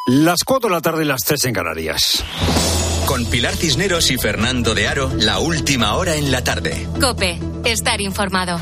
Las 4 de la tarde y las 3 en Canarias. Con Pilar Cisneros y Fernando de Aro, la última hora en la tarde. COPE, estar informado.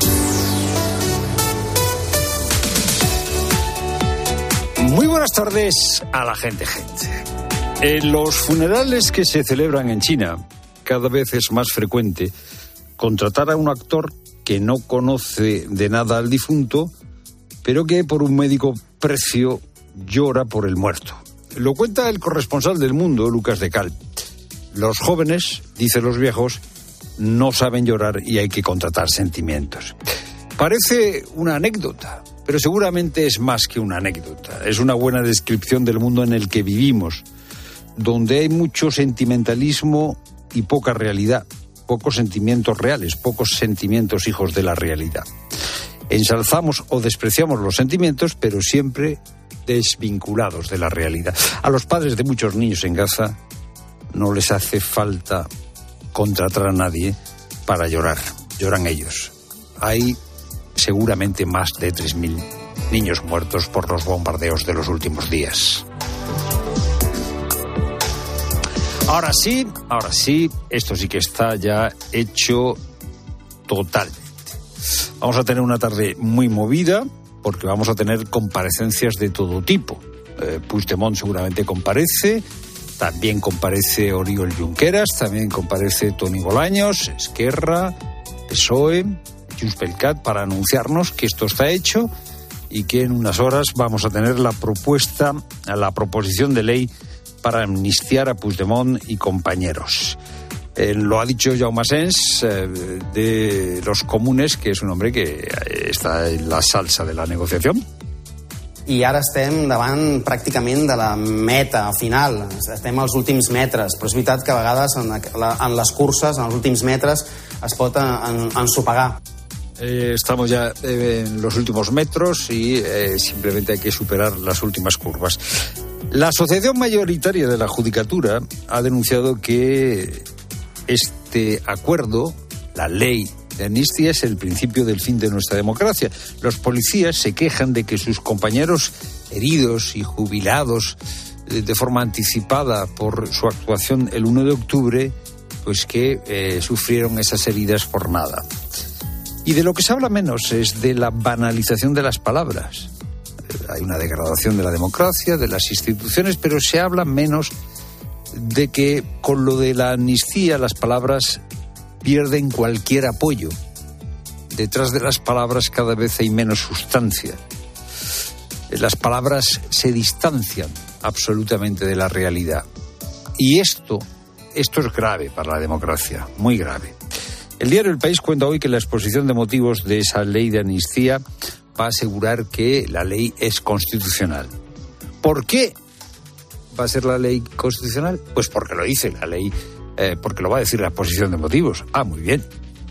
Muy buenas tardes a la gente. En los funerales que se celebran en China, cada vez es más frecuente contratar a un actor que no conoce de nada al difunto, pero que por un módico precio llora por el muerto. Lo cuenta el corresponsal del Mundo, Lucas de Cal. Los jóvenes, dicen los viejos, no saben llorar y hay que contratar sentimientos. Parece una anécdota, pero seguramente es más que una anécdota. Es una buena descripción del mundo en el que vivimos, donde hay mucho sentimentalismo y poca realidad, pocos sentimientos reales, pocos sentimientos hijos de la realidad. Ensalzamos o despreciamos los sentimientos, pero siempre desvinculados de la realidad. A los padres de muchos niños en Gaza no les hace falta contratar a nadie para llorar. Lloran ellos. Hay seguramente más de 3.000 niños muertos por los bombardeos de los últimos días. Ahora sí, esto sí que está ya hecho totalmente. Vamos a tener una tarde muy movida, porque vamos a tener comparecencias de todo tipo. Puigdemont seguramente comparece, también comparece Oriol Junqueras, también comparece Toni Bolaños, Esquerra, PSOE, Junts pel Cat, para anunciarnos que esto está hecho y que en unas horas vamos a tener la proposición de ley para amnistiar a Puigdemont y compañeros. Lo ha dicho Jaume Asens, de los Comunes, que és un hombre que està en la salsa de la negociació. I ara estem davant pràcticament de la meta final, estem als últims metres, però és veritat que a vegades en les curses, en els últims metres, es pot ensopegar. Estamos ya en los últimos metros y simplemente hay que superar las últimas curvas. La asociación mayoritaria de la Judicatura ha denunciado que este acuerdo, la ley de amnistía, es el principio del fin de nuestra democracia. Los policías se quejan de que sus compañeros heridos y jubilados de forma anticipada por su actuación el 1 de octubre, pues que sufrieron esas heridas por nada. Y de lo que se habla menos es de la banalización de las palabras. Hay una degradación de la democracia, de las instituciones, pero se habla menos de que con lo de la amnistía las palabras pierden cualquier apoyo. Detrás de las palabras cada vez hay menos sustancia. Las palabras se distancian absolutamente de la realidad. Y esto es grave para la democracia, muy grave. El diario El País cuenta hoy que la exposición de motivos de esa ley de amnistía va a asegurar que la ley es constitucional. ¿Por qué va a ser la ley constitucional? Pues porque lo dice la ley, porque lo va a decir la exposición de motivos. Ah, muy bien.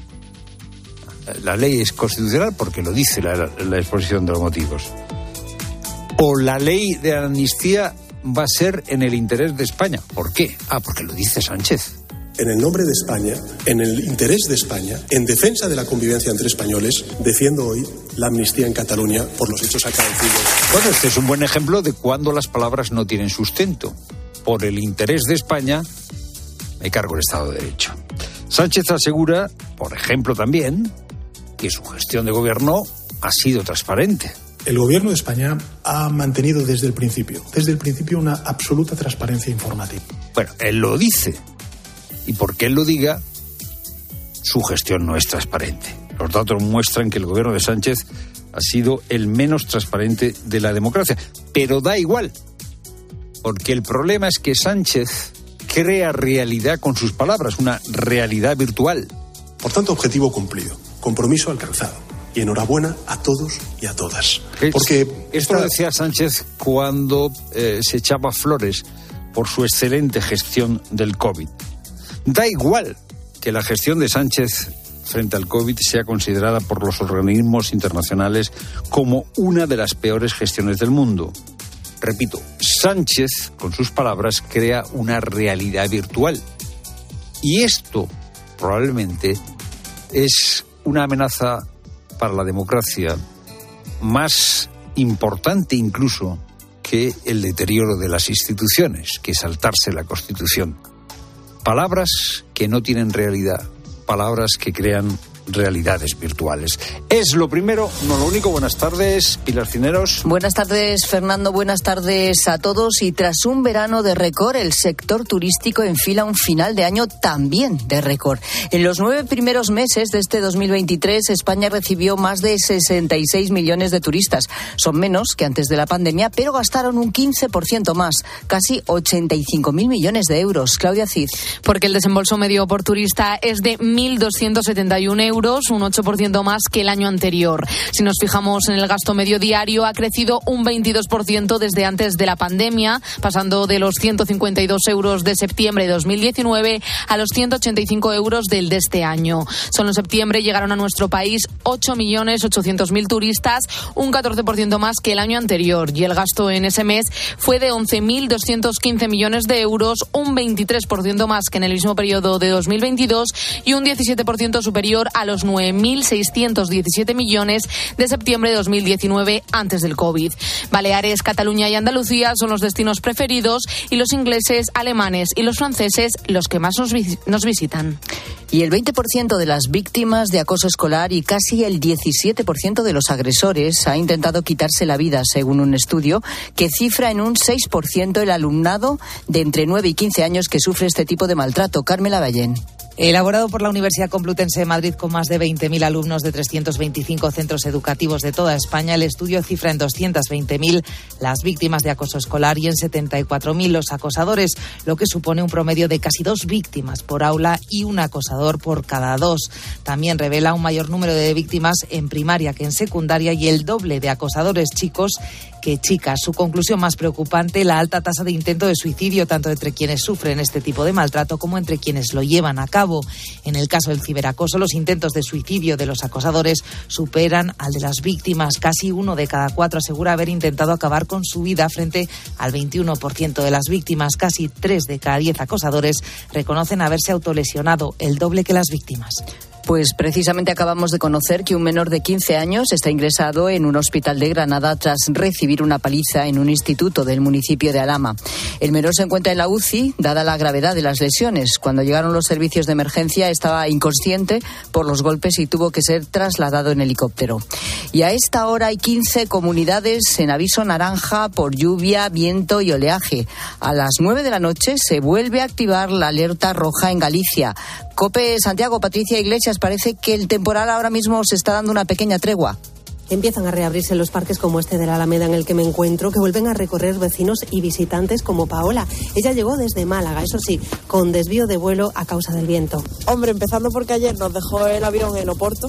La ley es constitucional porque lo dice la exposición de los motivos. O la ley de amnistía va a ser en el interés de España. ¿Por qué? Ah, porque lo dice Sánchez. En el nombre de España, en el interés de España, en defensa de la convivencia entre españoles, defiendo hoy la amnistía en Cataluña por los hechos acaecidos. Bueno, este es un buen ejemplo de cuando las palabras no tienen sustento. Por el interés de España, me cargo el Estado de Derecho. Sánchez asegura, por ejemplo también, que su gestión de gobierno ha sido transparente. El gobierno de España ha mantenido desde el principio una absoluta transparencia informativa. Bueno, él lo dice. Y porque él lo diga, su gestión no es transparente. Los datos muestran que el gobierno de Sánchez ha sido el menos transparente de la democracia. Pero da igual, porque el problema es que Sánchez crea realidad con sus palabras, una realidad virtual. Por tanto, objetivo cumplido, compromiso alcanzado. Y enhorabuena a todos y a todas. Porque esto lo decía Sánchez cuando se echaba flores por su excelente gestión del COVID. Da igual que la gestión de Sánchez frente al COVID sea considerada por los organismos internacionales como una de las peores gestiones del mundo. Repito, Sánchez, con sus palabras, crea una realidad virtual. Y esto probablemente es una amenaza para la democracia más importante incluso que que el deterioro de las instituciones, que saltarse la Constitución. Palabras que no tienen realidad, palabras que crean realidades virtuales. Es lo primero, no lo único. Buenas tardes, Pilar Cisneros. Buenas tardes, Fernando. Buenas tardes a todos. Y tras un verano de récord, el sector turístico enfila un final de año también de récord. En los 9 primeros meses de este 2023, España recibió más de 66 millones de turistas. Son menos que antes de la pandemia, pero gastaron un 15% más, casi 85.000 millones de euros. Claudia Cid. Porque el desembolso medio por turista es de 1.271 euros, un 8% más que el año anterior. Si nos fijamos en el gasto medio diario, ha crecido un 22% desde antes de la pandemia, pasando de los 152 euros de septiembre de 2019 a los 185 euros del de este año. Solo en septiembre llegaron a nuestro país 8.800.000 turistas, un 14% más que el año anterior, y el gasto en ese mes fue de 11.215 millones de euros, un 23% más que en el mismo periodo de 2022 y un 17% superior a los 9.617 millones de septiembre de 2019, antes del COVID. Baleares, Cataluña y Andalucía son los destinos preferidos, y los ingleses, alemanes y los franceses los que más nos visitan. Y el 20% de las víctimas de acoso escolar y casi el 17% de los agresores ha intentado quitarse la vida, según un estudio que cifra en un 6% el alumnado de entre 9 y 15 años que sufre este tipo de maltrato. Carmela Ballén. Elaborado por la Universidad Complutense de Madrid con más de 20.000 alumnos de 325 centros educativos de toda España, el estudio cifra en 220.000 las víctimas de acoso escolar y en 74.000 los acosadores, lo que supone un promedio de casi 2 víctimas por aula y un acosador por cada 2. También revela un mayor número de víctimas en primaria que en secundaria y el doble de acosadores chicos que chicas. Su conclusión más preocupante, la alta tasa de intento de suicidio, tanto entre quienes sufren este tipo de maltrato como entre quienes lo llevan a cabo. En el caso del ciberacoso, los intentos de suicidio de los acosadores superan al de las víctimas. Casi 1 de cada 4 asegura haber intentado acabar con su vida, frente al 21% de las víctimas. Casi 3 de cada 10 acosadores reconocen haberse autolesionado, el doble que las víctimas. Pues precisamente acabamos de conocer que un menor de 15 años está ingresado en un hospital de Granada tras recibir una paliza en un instituto del municipio de Alhama. El menor se encuentra en la UCI, dada la gravedad de las lesiones. Cuando llegaron los servicios de emergencia estaba inconsciente por los golpes y tuvo que ser trasladado en helicóptero. Y a esta hora hay 15 comunidades en aviso naranja por lluvia, viento y oleaje. A las 9 de la noche se vuelve a activar la alerta roja en Galicia. COPE Santiago, Patricia Iglesias, parece que el temporal ahora mismo se está dando una pequeña tregua. Empiezan a reabrirse los parques como este de la Alameda en el que me encuentro, que vuelven a recorrer vecinos y visitantes como Paola. Ella llegó desde Málaga, eso sí, con desvío de vuelo a causa del viento. Hombre, empezando porque ayer nos dejó el avión en Oporto.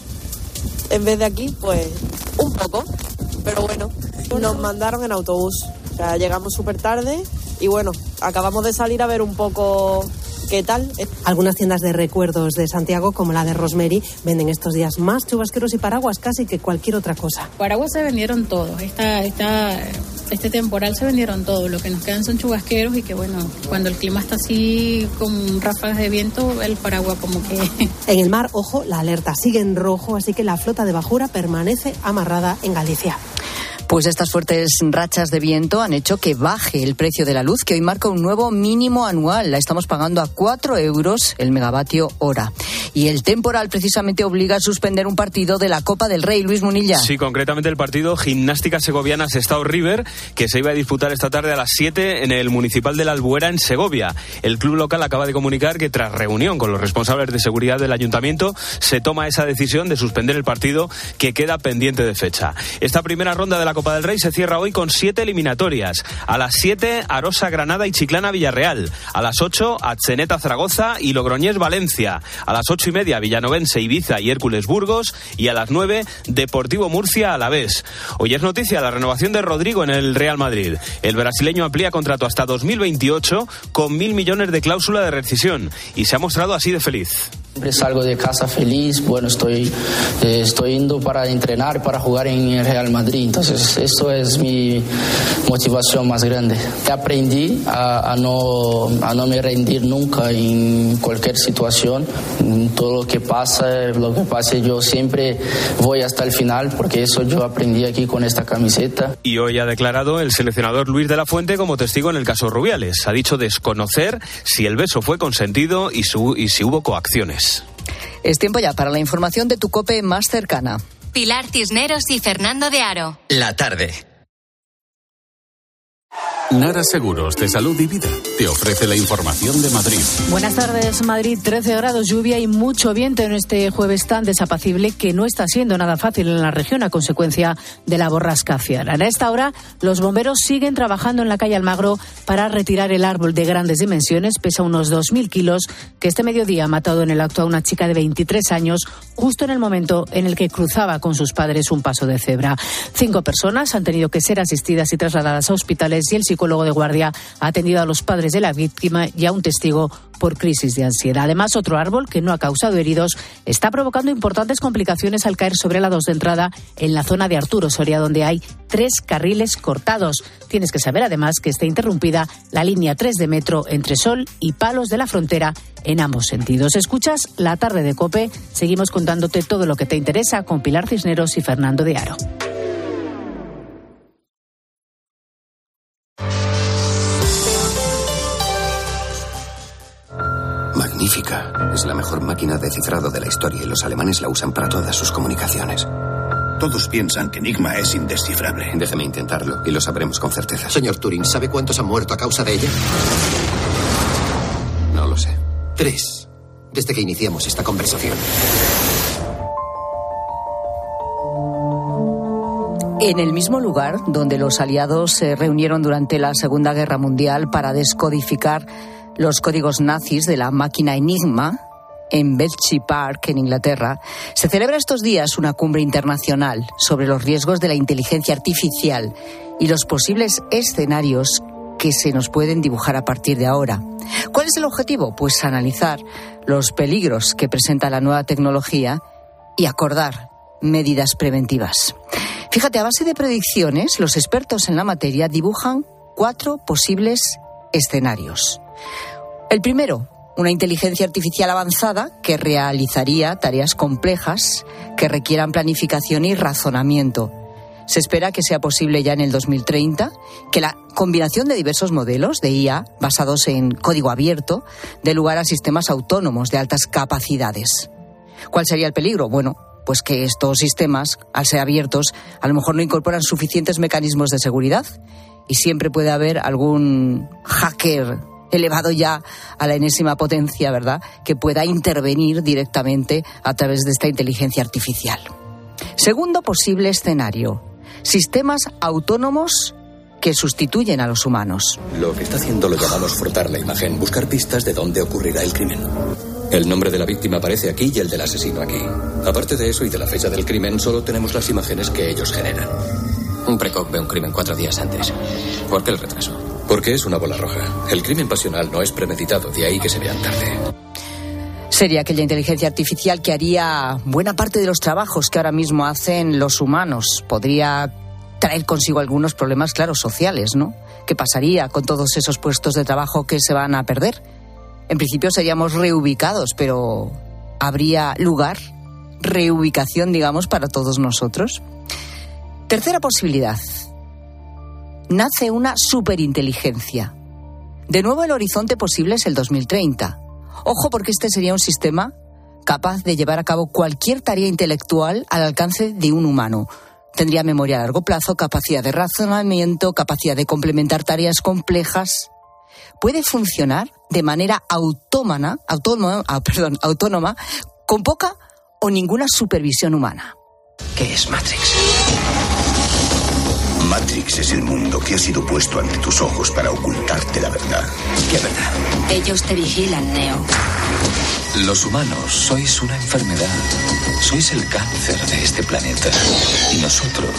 En vez de aquí, pues un poco, pero bueno, nos mandaron en autobús. O sea, llegamos súper tarde y bueno, acabamos de salir a ver un poco ¿qué tal? Algunas tiendas de recuerdos de Santiago, como la de Rosemary, venden estos días más chubasqueros y paraguas casi que cualquier otra cosa. Paraguas se vendieron todos. Este temporal se vendieron todos. Lo que nos quedan son chubasqueros y que bueno, cuando el clima está así con ráfagas de viento, el paraguas como que... En el mar, ojo, la alerta sigue en rojo, así que la flota de bajura permanece amarrada en Galicia. Pues estas fuertes rachas de viento han hecho que baje el precio de la luz, que hoy marca un nuevo mínimo anual. La estamos pagando a 4 euros el megavatio hora. Y el temporal precisamente obliga a suspender un partido de la Copa del Rey. Luis Munilla. Sí, concretamente el partido Gimnástica Segoviana Sestao River, que se iba a disputar esta tarde a las 7 en el Municipal de la Albuera, en Segovia. El club local acaba de comunicar que tras reunión con los responsables de seguridad del ayuntamiento se toma esa decisión de suspender el partido, que queda pendiente de fecha. Esta primera ronda de la Copa del Rey se cierra hoy con 7 eliminatorias. A las 7, Arosa Granada y Chiclana Villarreal. A las 8, Atzeneta Zaragoza y Logroñés Valencia. A las 8:30, Villanovense Ibiza y Hércules Burgos. Y a las 9, Deportivo Murcia Alavés. Hoy es noticia la renovación de Rodrigo en el Real Madrid. El brasileño amplía contrato hasta 2028 con 1.000 millones de cláusula de rescisión y se ha mostrado así de feliz. Siempre salgo de casa feliz, bueno, estoy yendo para entrenar, para jugar en el Real Madrid, entonces eso es mi motivación más grande. Aprendí a no me rendir nunca en cualquier situación, todo lo que pase yo siempre voy hasta el final, porque eso yo aprendí aquí con esta camiseta. Y hoy ha declarado el seleccionador Luis de la Fuente como testigo en el caso Rubiales. Ha dicho desconocer si el beso fue consentido y si hubo coacciones. Es tiempo ya para la información de tu COPE más cercana. Pilar Cisneros y Fernando de Aro. La tarde. Nara Seguros de Salud y Vida te ofrece la información de Madrid. Buenas tardes, Madrid. 13 grados, lluvia y mucho viento en este jueves tan desapacible que no está siendo nada fácil en la región a consecuencia de la borrasca Fiona. A esta hora, los bomberos siguen trabajando en la calle Almagro para retirar el árbol de grandes dimensiones, pesa unos 2.000 kilos, que este mediodía ha matado en el acto a una chica de 23 años, justo en el momento en el que cruzaba con sus padres un paso de cebra. 5 personas han tenido que ser asistidas y trasladadas a hospitales y el psicólogo de guardia ha atendido a los padres de la víctima y a un testigo por crisis de ansiedad. Además, otro árbol que no ha causado heridos está provocando importantes complicaciones al caer sobre la 2 de entrada en la zona de Arturo Soria, donde hay 3 carriles cortados. Tienes que saber además que está interrumpida la línea 3 de metro entre Sol y Palos de la Frontera en ambos sentidos. Escuchas La Tarde de COPE. Seguimos contándote todo lo que te interesa con Pilar Cisneros y Fernando de Aro. Magnífica. Es la mejor máquina de cifrado de la historia y los alemanes la usan para todas sus comunicaciones. Todos piensan que Enigma es indescifrable. Déjeme intentarlo y lo sabremos con certeza. Señor Turing, ¿sabe cuántos han muerto a causa de ella? No lo sé. 3. Desde que iniciamos esta conversación. En el mismo lugar donde los aliados se reunieron durante la Segunda Guerra Mundial para descodificar los códigos nazis de la máquina Enigma, en Bletchley Park, en Inglaterra, se celebra estos días una cumbre internacional sobre los riesgos de la inteligencia artificial y los posibles escenarios que se nos pueden dibujar a partir de ahora. ¿Cuál es el objetivo? Pues analizar los peligros que presenta la nueva tecnología y acordar medidas preventivas. Fíjate, a base de predicciones, los expertos en la materia dibujan 4 posibles escenarios. El primero, una inteligencia artificial avanzada que realizaría tareas complejas que requieran planificación y razonamiento. Se espera que sea posible ya en el 2030 que la combinación de diversos modelos de IA basados en código abierto dé lugar a sistemas autónomos de altas capacidades. ¿Cuál sería el peligro? Bueno, pues que estos sistemas, al ser abiertos, a lo mejor no incorporan suficientes mecanismos de seguridad y siempre puede haber algún hacker elevado ya a la enésima potencia, ¿verdad?, que pueda intervenir directamente a través de esta inteligencia artificial. Segundo posible escenario: sistemas autónomos que sustituyen a los humanos. Lo que está haciendo lo llamamos frotar la imagen, buscar pistas de dónde ocurrirá el crimen. El nombre de la víctima aparece aquí y el del asesino aquí. Aparte de eso y de la fecha del crimen, solo tenemos las imágenes que ellos generan. Un precop ve un crimen 4 días antes. ¿Por qué el retraso? Porque es una bola roja. El crimen pasional no es premeditado, de ahí que se vean tarde. Sería aquella inteligencia artificial que haría buena parte de los trabajos que ahora mismo hacen los humanos. Podría traer consigo algunos problemas, claro, sociales, ¿no? ¿Qué pasaría con todos esos puestos de trabajo que se van a perder? En principio seríamos reubicados, pero ¿habría lugar, reubicación, digamos, para todos nosotros? Tercera posibilidad. Nace una superinteligencia. De nuevo, el horizonte posible es el 2030. Ojo, porque este sería un sistema capaz de llevar a cabo cualquier tarea intelectual al alcance de un humano. Tendría memoria a largo plazo, capacidad de razonamiento, capacidad de complementar tareas complejas. Puede funcionar de manera autónoma, con poca o ninguna supervisión humana. ¿Qué es Matrix? Matrix es el mundo que ha sido puesto ante tus ojos para ocultarte la verdad. ¿Qué verdad? Ellos te vigilan, Neo. Los humanos sois una enfermedad. Sois el cáncer de este planeta. Y nosotros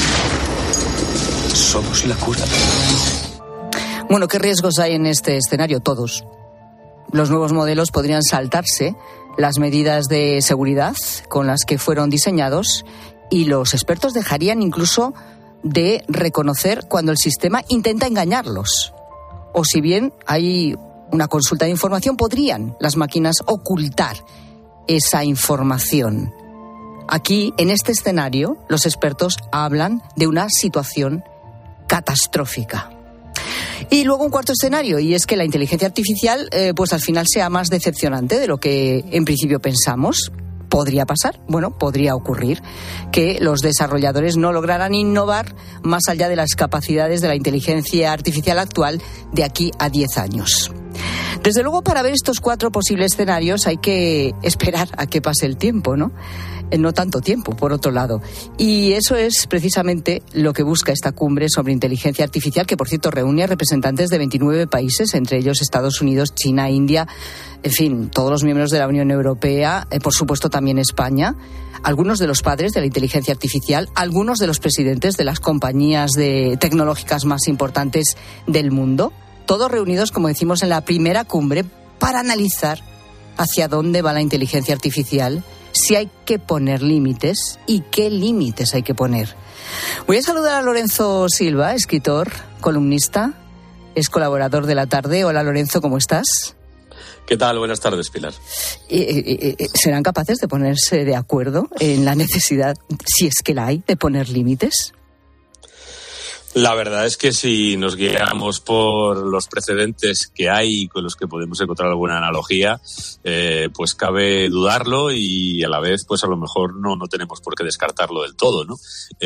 somos la cura. Bueno, ¿qué riesgos hay en este escenario? Todos. Los nuevos modelos podrían saltarse las medidas de seguridad con las que fueron diseñados, y los expertos dejarían incluso de reconocer cuando el sistema intenta engañarlos. O si bien hay una consulta de información, podrían las máquinas ocultar esa información. Aquí, en este escenario, los expertos hablan de una situación catastrófica. Y luego un cuarto escenario, y es que la inteligencia artificial pues al final sea más decepcionante de lo que en principio pensamos. ¿Podría pasar? Bueno, podría ocurrir que los desarrolladores no lograran innovar más allá de las capacidades de la inteligencia artificial actual de aquí a 10 años. Desde luego, para ver estos 4 posibles escenarios hay que esperar a que pase el tiempo, ¿no? No tanto tiempo, por otro lado. Y eso es precisamente lo que busca esta cumbre sobre inteligencia artificial, que por cierto reúne a representantes de 29 países, entre ellos Estados Unidos, China, India, en fin, todos los miembros de la Unión Europea, por supuesto también España, algunos de los padres de la inteligencia artificial, algunos de los presidentes de las compañías tecnológicas más importantes del mundo, todos reunidos, como decimos, en la primera cumbre para analizar hacia dónde va la inteligencia artificial, si hay que poner límites y qué límites hay que poner. Voy a saludar a Lorenzo Silva, escritor, columnista, es colaborador de La Tarde. Hola Lorenzo, ¿cómo estás? ¿Qué tal? Buenas tardes, Pilar. ¿Serán capaces de ponerse de acuerdo en la necesidad, si es que la hay, de poner límites? La verdad es que si nos guiamos por los precedentes que hay con los que podemos encontrar alguna analogía, pues cabe dudarlo y a la vez, pues a lo mejor no tenemos por qué descartarlo del todo, ¿no?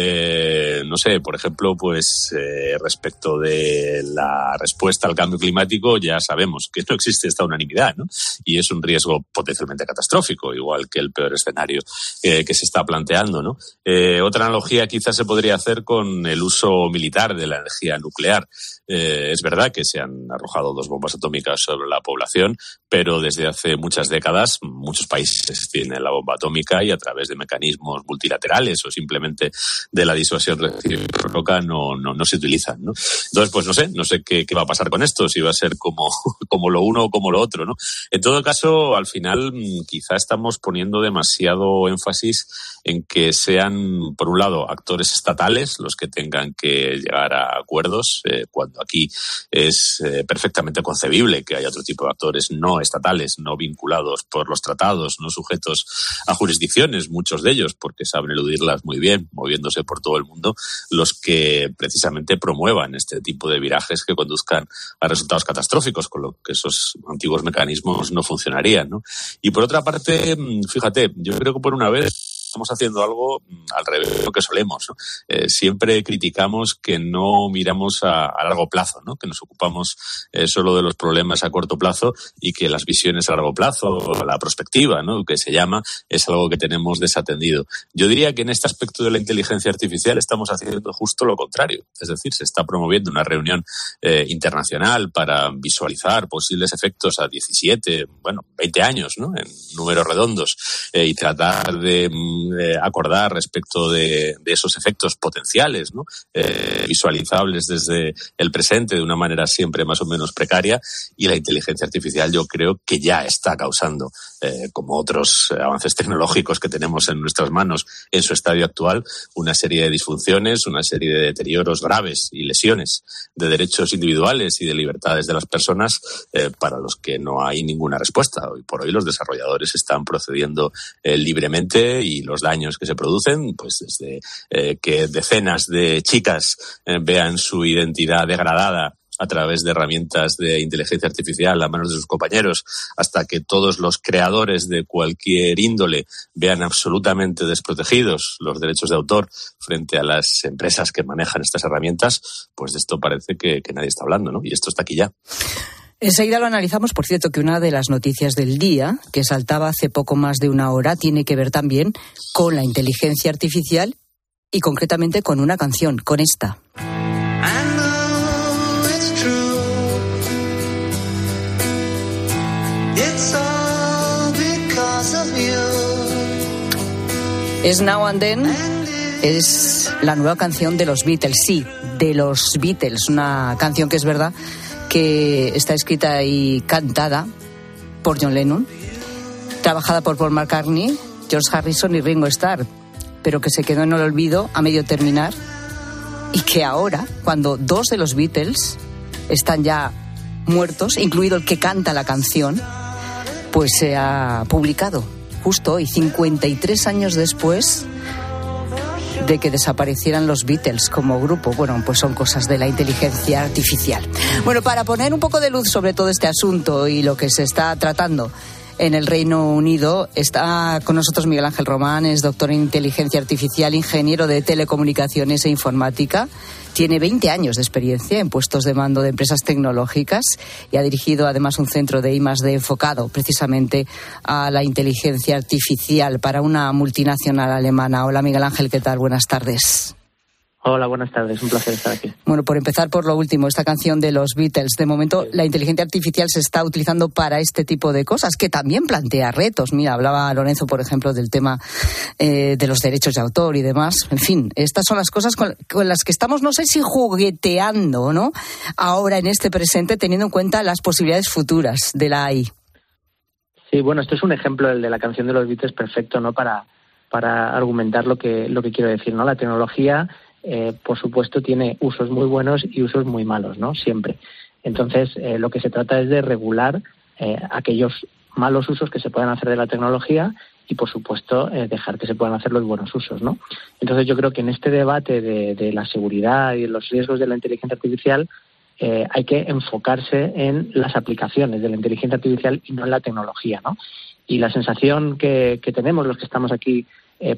No sé, por ejemplo, pues respecto de la respuesta al cambio climático, ya sabemos que no existe esta unanimidad, ¿no? Y es un riesgo potencialmente catastrófico, igual que el peor escenario que se está planteando, ¿no? Otra analogía quizás se podría hacer con el uso militar de la energía nuclear. Es verdad que se han arrojado 2 bombas atómicas sobre la población, pero desde hace muchas décadas muchos países tienen la bomba atómica y a través de mecanismos multilaterales o simplemente de la disuasión recíproca no se utilizan, ¿no? Entonces, pues no sé qué va a pasar con esto, si va a ser como lo uno o como lo otro, ¿no? En todo caso, al final quizá estamos poniendo demasiado énfasis en que sean, por un lado, actores estatales los que tengan que llegar a acuerdos, cuando aquí es perfectamente concebible que haya otro tipo de actores no estatales, no vinculados por los tratados, no sujetos a jurisdicciones, muchos de ellos, porque saben eludirlas muy bien, moviéndose por todo el mundo, los que precisamente promuevan este tipo de virajes que conduzcan a resultados catastróficos, con lo que esos antiguos mecanismos no funcionarían, ¿no? Y por otra parte, fíjate, yo creo que por una vez estamos haciendo algo al revés de lo que solemos, ¿no? Siempre criticamos que no miramos a largo plazo, ¿no? Que nos ocupamos solo de los problemas a corto plazo y que las visiones a largo plazo, la perspectiva, ¿no? Que se llama, es algo que tenemos desatendido. Yo diría que en este aspecto de la inteligencia artificial estamos haciendo justo lo contrario. Es decir, se está promoviendo una reunión internacional para visualizar posibles efectos a 17, 20 años, ¿no? En números redondos, y tratar de acordar respecto de esos efectos potenciales, ¿no? Visualizables desde el presente de una manera siempre más o menos precaria, y la inteligencia artificial yo creo que ya está causando, como otros avances tecnológicos que tenemos en nuestras manos en su estadio actual, una serie de disfunciones, una serie de deterioros graves y lesiones de derechos individuales y de libertades de las personas, para los que no hay ninguna respuesta. Hoy por hoy los desarrolladores están procediendo libremente, y los daños que se producen, pues desde que decenas de chicas vean su identidad degradada a través de herramientas de inteligencia artificial a manos de sus compañeros, hasta que todos los creadores de cualquier índole vean absolutamente desprotegidos los derechos de autor frente a las empresas que manejan estas herramientas, pues de esto parece que nadie está hablando, ¿no? Y esto está aquí ya. Enseguida lo analizamos. Por cierto, que una de las noticias del día, que saltaba hace poco más de una hora, tiene que ver también con la inteligencia artificial y concretamente con una canción, con esta. Es Now and Then, es la nueva canción de los Beatles, sí, de los Beatles, una canción que es verdad que está escrita y cantada por John Lennon, trabajada por Paul McCartney, George Harrison y Ringo Starr, pero que se quedó en el olvido a medio terminar, y que ahora, cuando 2 de los Beatles están ya muertos, incluido el que canta la canción, pues se ha publicado justo hoy, 53 años después de que desaparecieran los Beatles como grupo. Bueno, pues son cosas de la inteligencia artificial. Bueno, para poner un poco de luz sobre todo este asunto y lo que se está tratando en el Reino Unido, está con nosotros Miguel Ángel Román, es doctor en inteligencia artificial, ingeniero de telecomunicaciones e informática. Tiene 20 años de experiencia en puestos de mando de empresas tecnológicas y ha dirigido además un centro de I+D enfocado precisamente a la inteligencia artificial para una multinacional alemana. Hola Miguel Ángel, ¿qué tal? Buenas tardes. Hola, buenas tardes. Un placer estar aquí. Bueno, por empezar por lo último, esta canción de los Beatles. De momento, la inteligencia artificial se está utilizando para este tipo de cosas, que también plantea retos. Mira, hablaba Lorenzo, por ejemplo, del tema de los derechos de autor y demás. En fin, estas son las cosas con las que estamos, no sé si jugueteando, ¿no? Ahora, en este presente, teniendo en cuenta las posibilidades futuras de la AI. Sí, bueno, esto es un ejemplo, el de la canción de los Beatles, perfecto, ¿no? Para argumentar lo que quiero decir, ¿no? La tecnología, por supuesto, tiene usos muy buenos y usos muy malos, ¿no? Siempre. Entonces, lo que se trata es de regular aquellos malos usos que se puedan hacer de la tecnología y, por supuesto, dejar que se puedan hacer los buenos usos, ¿no? Entonces, yo creo que en este debate de la seguridad y los riesgos de la inteligencia artificial hay que enfocarse en las aplicaciones de la inteligencia artificial y no en la tecnología, ¿no? Y la sensación que tenemos los que estamos aquí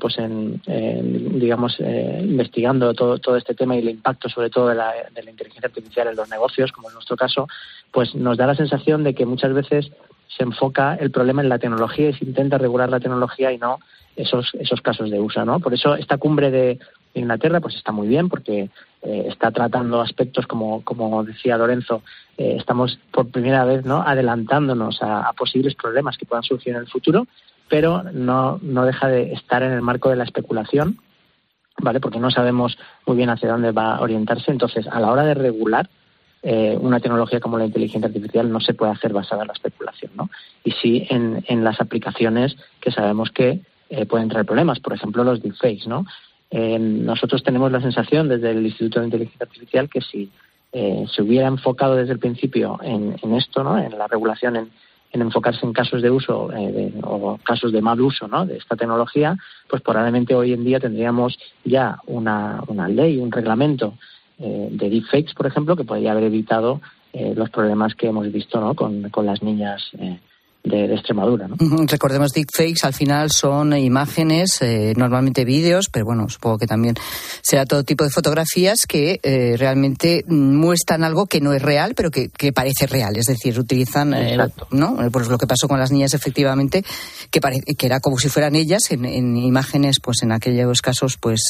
investigando todo este tema y el impacto sobre todo de la inteligencia artificial en los negocios, como en nuestro caso, pues nos da la sensación de que muchas veces se enfoca el problema en la tecnología y se intenta regular la tecnología y no esos casos de uso, ¿no? Por eso esta cumbre de Inglaterra pues está muy bien, porque está tratando aspectos como decía Lorenzo, estamos por primera vez, ¿no?, adelantándonos a posibles problemas que puedan surgir en el futuro, pero no deja de estar en el marco de la especulación, ¿vale? Porque no sabemos muy bien hacia dónde va a orientarse. Entonces, a la hora de regular una tecnología como la inteligencia artificial no se puede hacer basada en la especulación, ¿no? Y sí en las aplicaciones que sabemos que pueden traer problemas, por ejemplo, los deepfakes, ¿no? Nosotros tenemos la sensación desde el Instituto de Inteligencia Artificial que si se hubiera enfocado desde el principio en esto, ¿no?, en la regulación, en enfocarse en casos de uso o casos de mal uso, ¿no?, de esta tecnología, pues probablemente hoy en día tendríamos ya una ley, un reglamento de deepfakes, por ejemplo, que podría haber evitado los problemas que hemos visto, ¿no?, con las niñas de Extremadura, ¿no? Recordemos, deepfakes al final son imágenes, normalmente vídeos, pero bueno, supongo que también será todo tipo de fotografías que realmente muestran algo que no es real, pero que parece real. Es decir, utilizan, ¿no? Pues lo que pasó con las niñas, efectivamente, que era como si fueran ellas en imágenes, pues en aquellos casos, pues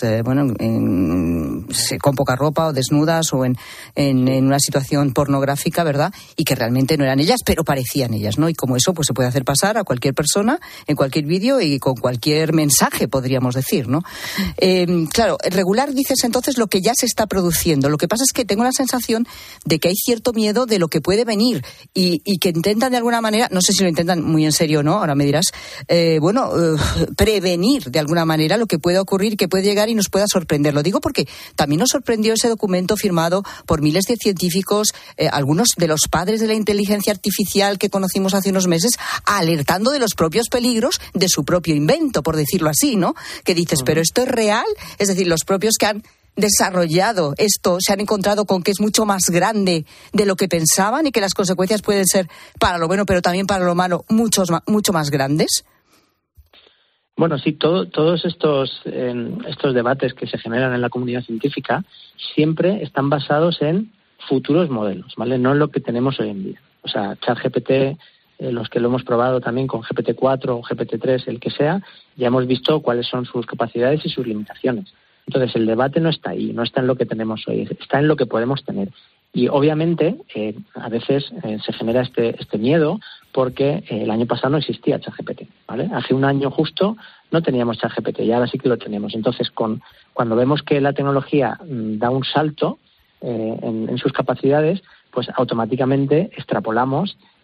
con poca ropa o desnudas o en una situación pornográfica, ¿verdad? Y que realmente no eran ellas, pero parecían ellas, ¿no? Y como eso, pues se puede hacer pasar a cualquier persona en cualquier vídeo y con cualquier mensaje, podríamos decir, ¿no? Claro, regular, dices entonces, lo que ya se está produciendo. Lo que pasa es que tengo la sensación de que hay cierto miedo de lo que puede venir y que intentan de alguna manera, no sé si lo intentan muy en serio o no, ahora me dirás, prevenir de alguna manera lo que pueda ocurrir, que puede llegar y nos pueda sorprender. Lo digo porque también nos sorprendió ese documento firmado por miles de científicos, algunos de los padres de la inteligencia artificial que conocimos hace unos meses, alertando de los propios peligros de su propio invento, por decirlo así, ¿no? Que dices, ¿pero esto es real? Es decir, los propios que han desarrollado esto se han encontrado con que es mucho más grande de lo que pensaban y que las consecuencias pueden ser para lo bueno, pero también para lo malo, mucho más grandes. Bueno, sí, todos estos debates que se generan en la comunidad científica siempre están basados en futuros modelos, ¿vale? No en lo que tenemos hoy en día. O sea, ChatGPT, los que lo hemos probado también con GPT-4 o GPT-3, el que sea, ya hemos visto cuáles son sus capacidades y sus limitaciones. Entonces, el debate no está ahí, no está en lo que tenemos hoy, está en lo que podemos tener. Y obviamente, a veces se genera este miedo porque el año pasado no existía ChatGPT, ¿vale? Hace un año justo no teníamos ChatGPT y ahora sí que lo tenemos. Entonces, cuando vemos que la tecnología da un salto en sus capacidades, pues automáticamente extrapolamos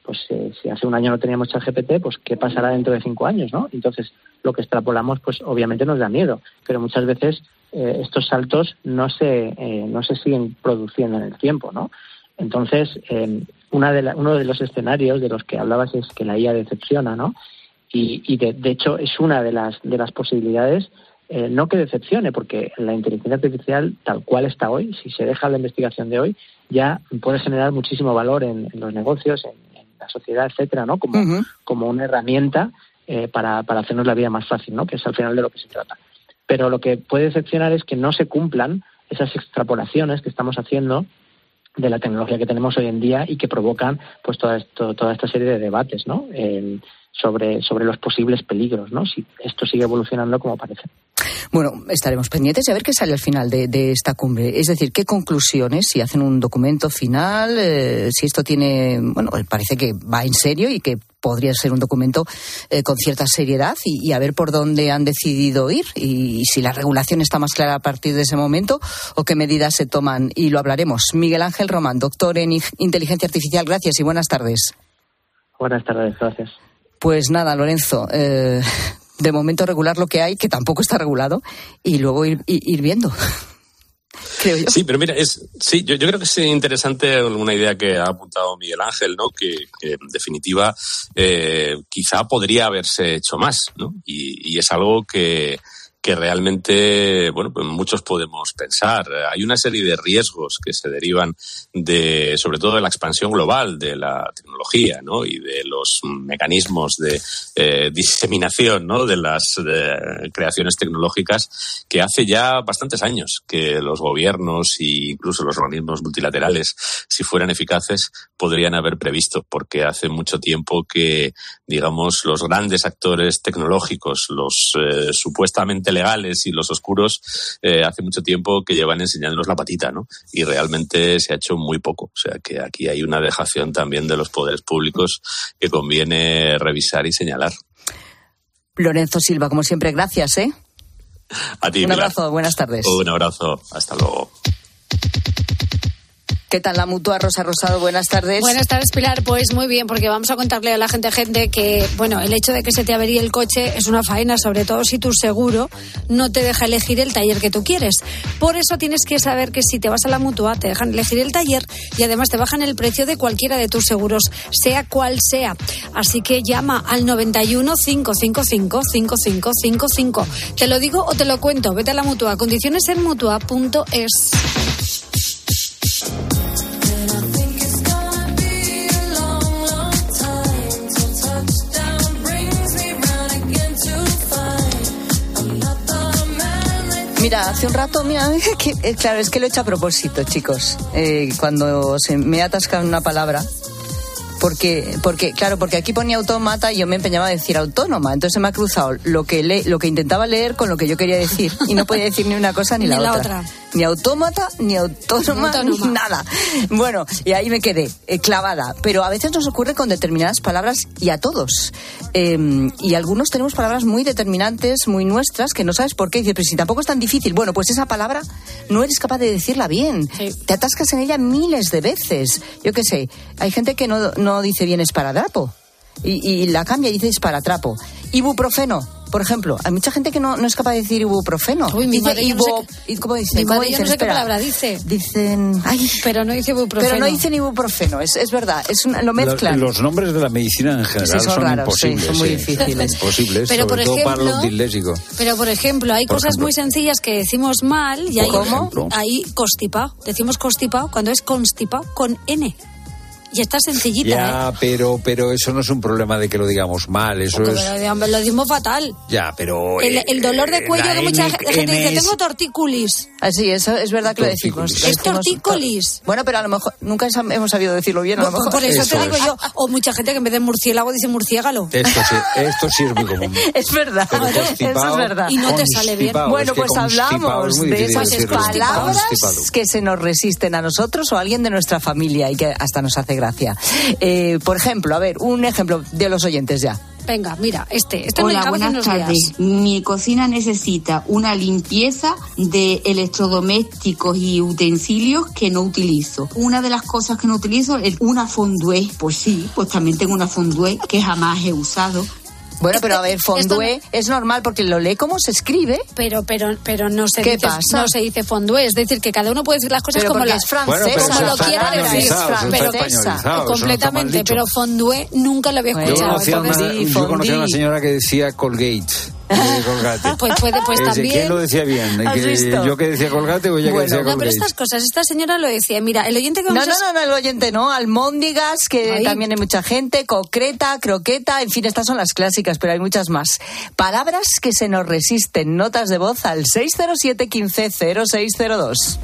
pues si hace un año no teníamos ChatGPT, pues ¿qué pasará dentro de 5 años, no? Entonces, lo que extrapolamos, pues obviamente nos da miedo, pero muchas veces estos saltos no se siguen produciendo en el tiempo, ¿no? Entonces, uno de los escenarios de los que hablabas es que la IA decepciona, ¿no? Y de hecho es una de las posibilidades, no que decepcione, porque la inteligencia artificial tal cual está hoy, si se deja la investigación de hoy, ya puede generar muchísimo valor en los negocios, en la sociedad, etcétera, ¿no? Como una herramienta para hacernos la vida más fácil, ¿no? Que es al final de lo que se trata. Pero lo que puede decepcionar es que no se cumplan esas extrapolaciones que estamos haciendo de la tecnología que tenemos hoy en día y que provocan pues toda esta serie de debates, ¿no? Sobre los posibles peligros, ¿no? Si esto sigue evolucionando como parece. Bueno, estaremos pendientes de a ver qué sale al final de esta cumbre. Es decir, qué conclusiones, si hacen un documento final, si esto tiene... Bueno, parece que va en serio y que podría ser un documento con cierta seriedad y a ver por dónde han decidido ir y si la regulación está más clara a partir de ese momento o qué medidas se toman. Y lo hablaremos. Miguel Ángel Román, doctor en Inteligencia Artificial. Gracias y buenas tardes. Buenas tardes, gracias. Pues nada, Lorenzo, de momento regular lo que hay, que tampoco está regulado, y luego ir viendo, creo yo. Sí, pero mira, yo creo que es interesante una idea que ha apuntado Miguel Ángel, ¿no? Que en definitiva quizá podría haberse hecho más, ¿no? Y es algo que realmente, bueno, pues muchos podemos pensar. Hay una serie de riesgos que se derivan sobre todo de la expansión global de la tecnología, ¿no? Y de los mecanismos de diseminación, ¿no? De las creaciones tecnológicas, que hace ya bastantes años que los gobiernos e incluso los organismos multilaterales, si fueran eficaces, podrían haber previsto, porque hace mucho tiempo que, digamos, los grandes actores tecnológicos, los supuestamente legales y los oscuros, hace mucho tiempo que llevan enseñándonos la patita, ¿no? Y realmente se ha hecho muy poco. O sea que aquí hay una dejación también de los poderes públicos que conviene revisar y señalar. Lorenzo Silva, como siempre, gracias, ¿eh? A ti, un abrazo, buenas tardes. Un abrazo, hasta luego. ¿Qué tal la Mutua? Rosa Rosado, buenas tardes. Buenas tardes, Pilar. Pues muy bien, porque vamos a contarle a la gente que, bueno, el hecho de que se te averíe el coche es una faena, sobre todo si tu seguro no te deja elegir el taller que tú quieres. Por eso tienes que saber que si te vas a la Mutua te dejan elegir el taller y además te bajan el precio de cualquiera de tus seguros, sea cual sea. Así que llama al 91 555 5555. ¿Te lo digo o te lo cuento? Vete a la Mutua. Condiciones en mutua.es. Mira, hace un rato, claro, es que lo he hecho a propósito, chicos, cuando me atascan una palabra, porque aquí ponía autómata y yo me empeñaba a decir autónoma, entonces se me ha cruzado lo que intentaba leer con lo que yo quería decir y no podía decir ni una cosa ni la otra. Ni autómata, ni autónoma, ni nada. Bueno, y ahí me quedé clavada. Pero a veces nos ocurre con determinadas palabras y a todos. Y algunos tenemos palabras muy determinantes, muy nuestras, que no sabes por qué. Dices, pero si tampoco es tan difícil. Bueno, pues esa palabra no eres capaz de decirla bien. Sí. Te atascas en ella miles de veces. Yo qué sé, hay gente que no dice bien esparadrapo. Y la cambia y dice esparatrapo. Ibuprofeno. Por ejemplo, hay mucha gente que no es capaz de decir ibuprofeno. Uy, mi madre dice ¿Cómo dicen? Mi madre no sé qué palabra dice. Dicen... Ay, pero no dice ibuprofeno. Pero no dicen ibuprofeno, es verdad. Lo mezclan. Los nombres de la medicina en general son raros, imposibles. Sí, son muy difíciles. Imposibles, pero sobre todo para los disléxicos. Pero, por ejemplo, hay cosas muy sencillas que decimos mal y hay constipado. Decimos constipado cuando es constipado con N. Y está sencillita, ya, pero eso no es un problema de que lo digamos mal, eso porque es... Lo decimos fatal. Ya, pero... El dolor de cuello que mucha gente dice, tengo tortícolis. Sí, eso es verdad que lo decimos. Es tortícolis. Bueno, pero a lo mejor nunca hemos sabido decirlo bien, a lo mejor. Por eso te digo yo. O mucha gente que en vez de murciélago dice murciégalo. Esto sí es muy común. Es verdad, eso es verdad. Y no te sale bien. Bueno, pues hablamos de esas palabras que se nos resisten a nosotros o a alguien de nuestra familia y que hasta nos hace gracia. Por ejemplo, a ver, un ejemplo de los oyentes ya. Venga, mira, este Hola, me cabe buenas unos tardes. días. Mi cocina necesita una limpieza de electrodomésticos y utensilios que no utilizo. Una de las cosas que no utilizo es una fondue. Pues sí, pues también tengo una fondue que jamás he usado. Bueno, pero a ver, fondue es normal porque lo lee como se escribe. Pero no se ¿Qué dice, pasa? no se dice fondue, es decir, que cada uno puede decir las cosas Pero como porque las es francesa. como lo quiera decir. Pero completamente, pero fondue nunca lo había escuchado. Yo conocía a una señora que decía Colgate. Colgate. Pues también. ¿Quién lo decía bien? ¿Yo que decía Colgate o ella que decía Colgate? No, pero estas cosas, esta señora lo decía. Mira, el oyente que No, el oyente no. Almóndigas, que también hay mucha gente, concreta, croqueta, en fin, estas son las clásicas, pero hay muchas más. Palabras que se nos resisten. Notas de voz al 607 15 0602.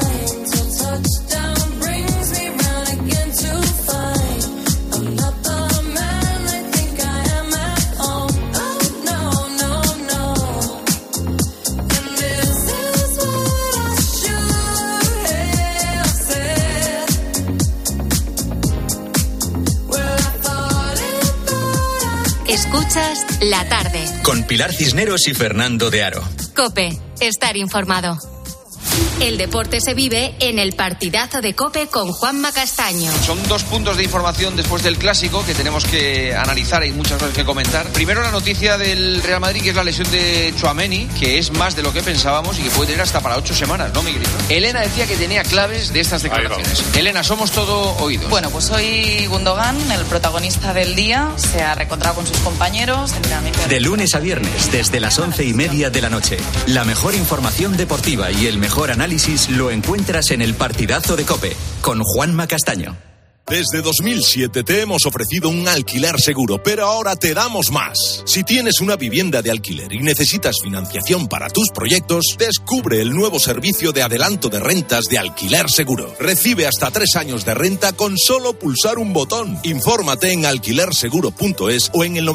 Escuchas La Tarde. Con Pilar Cisneros y Fernando de Aro. COPE. Estar informado. El deporte se vive en el partidazo de COPE con Juanma Castaño. Son 2 puntos de información después del clásico que tenemos que analizar, hay muchas cosas que comentar. Primero la noticia del Real Madrid, que es la lesión de Tchouaméni, que es más de lo que pensábamos y que puede tener hasta para 8 semanas, ¿no, Miguelito? Elena decía que tenía claves de estas declaraciones. Elena, somos todo oídos. Bueno, pues hoy Gundogan, el protagonista del día, se ha reencontrado con sus compañeros. De lunes a viernes, desde las 11:30 de la noche. La mejor información deportiva y el mejor análisis lo encuentras en el partidazo de COPE, con Juanma Castaño. Desde 2007 te hemos ofrecido un alquiler seguro, pero ahora te damos más. Si tienes una vivienda de alquiler y necesitas financiación para tus proyectos, descubre el nuevo servicio de adelanto de rentas de Alquiler Seguro. Recibe hasta 3 años de renta con solo pulsar un botón. Infórmate en alquilerseguro.es o en el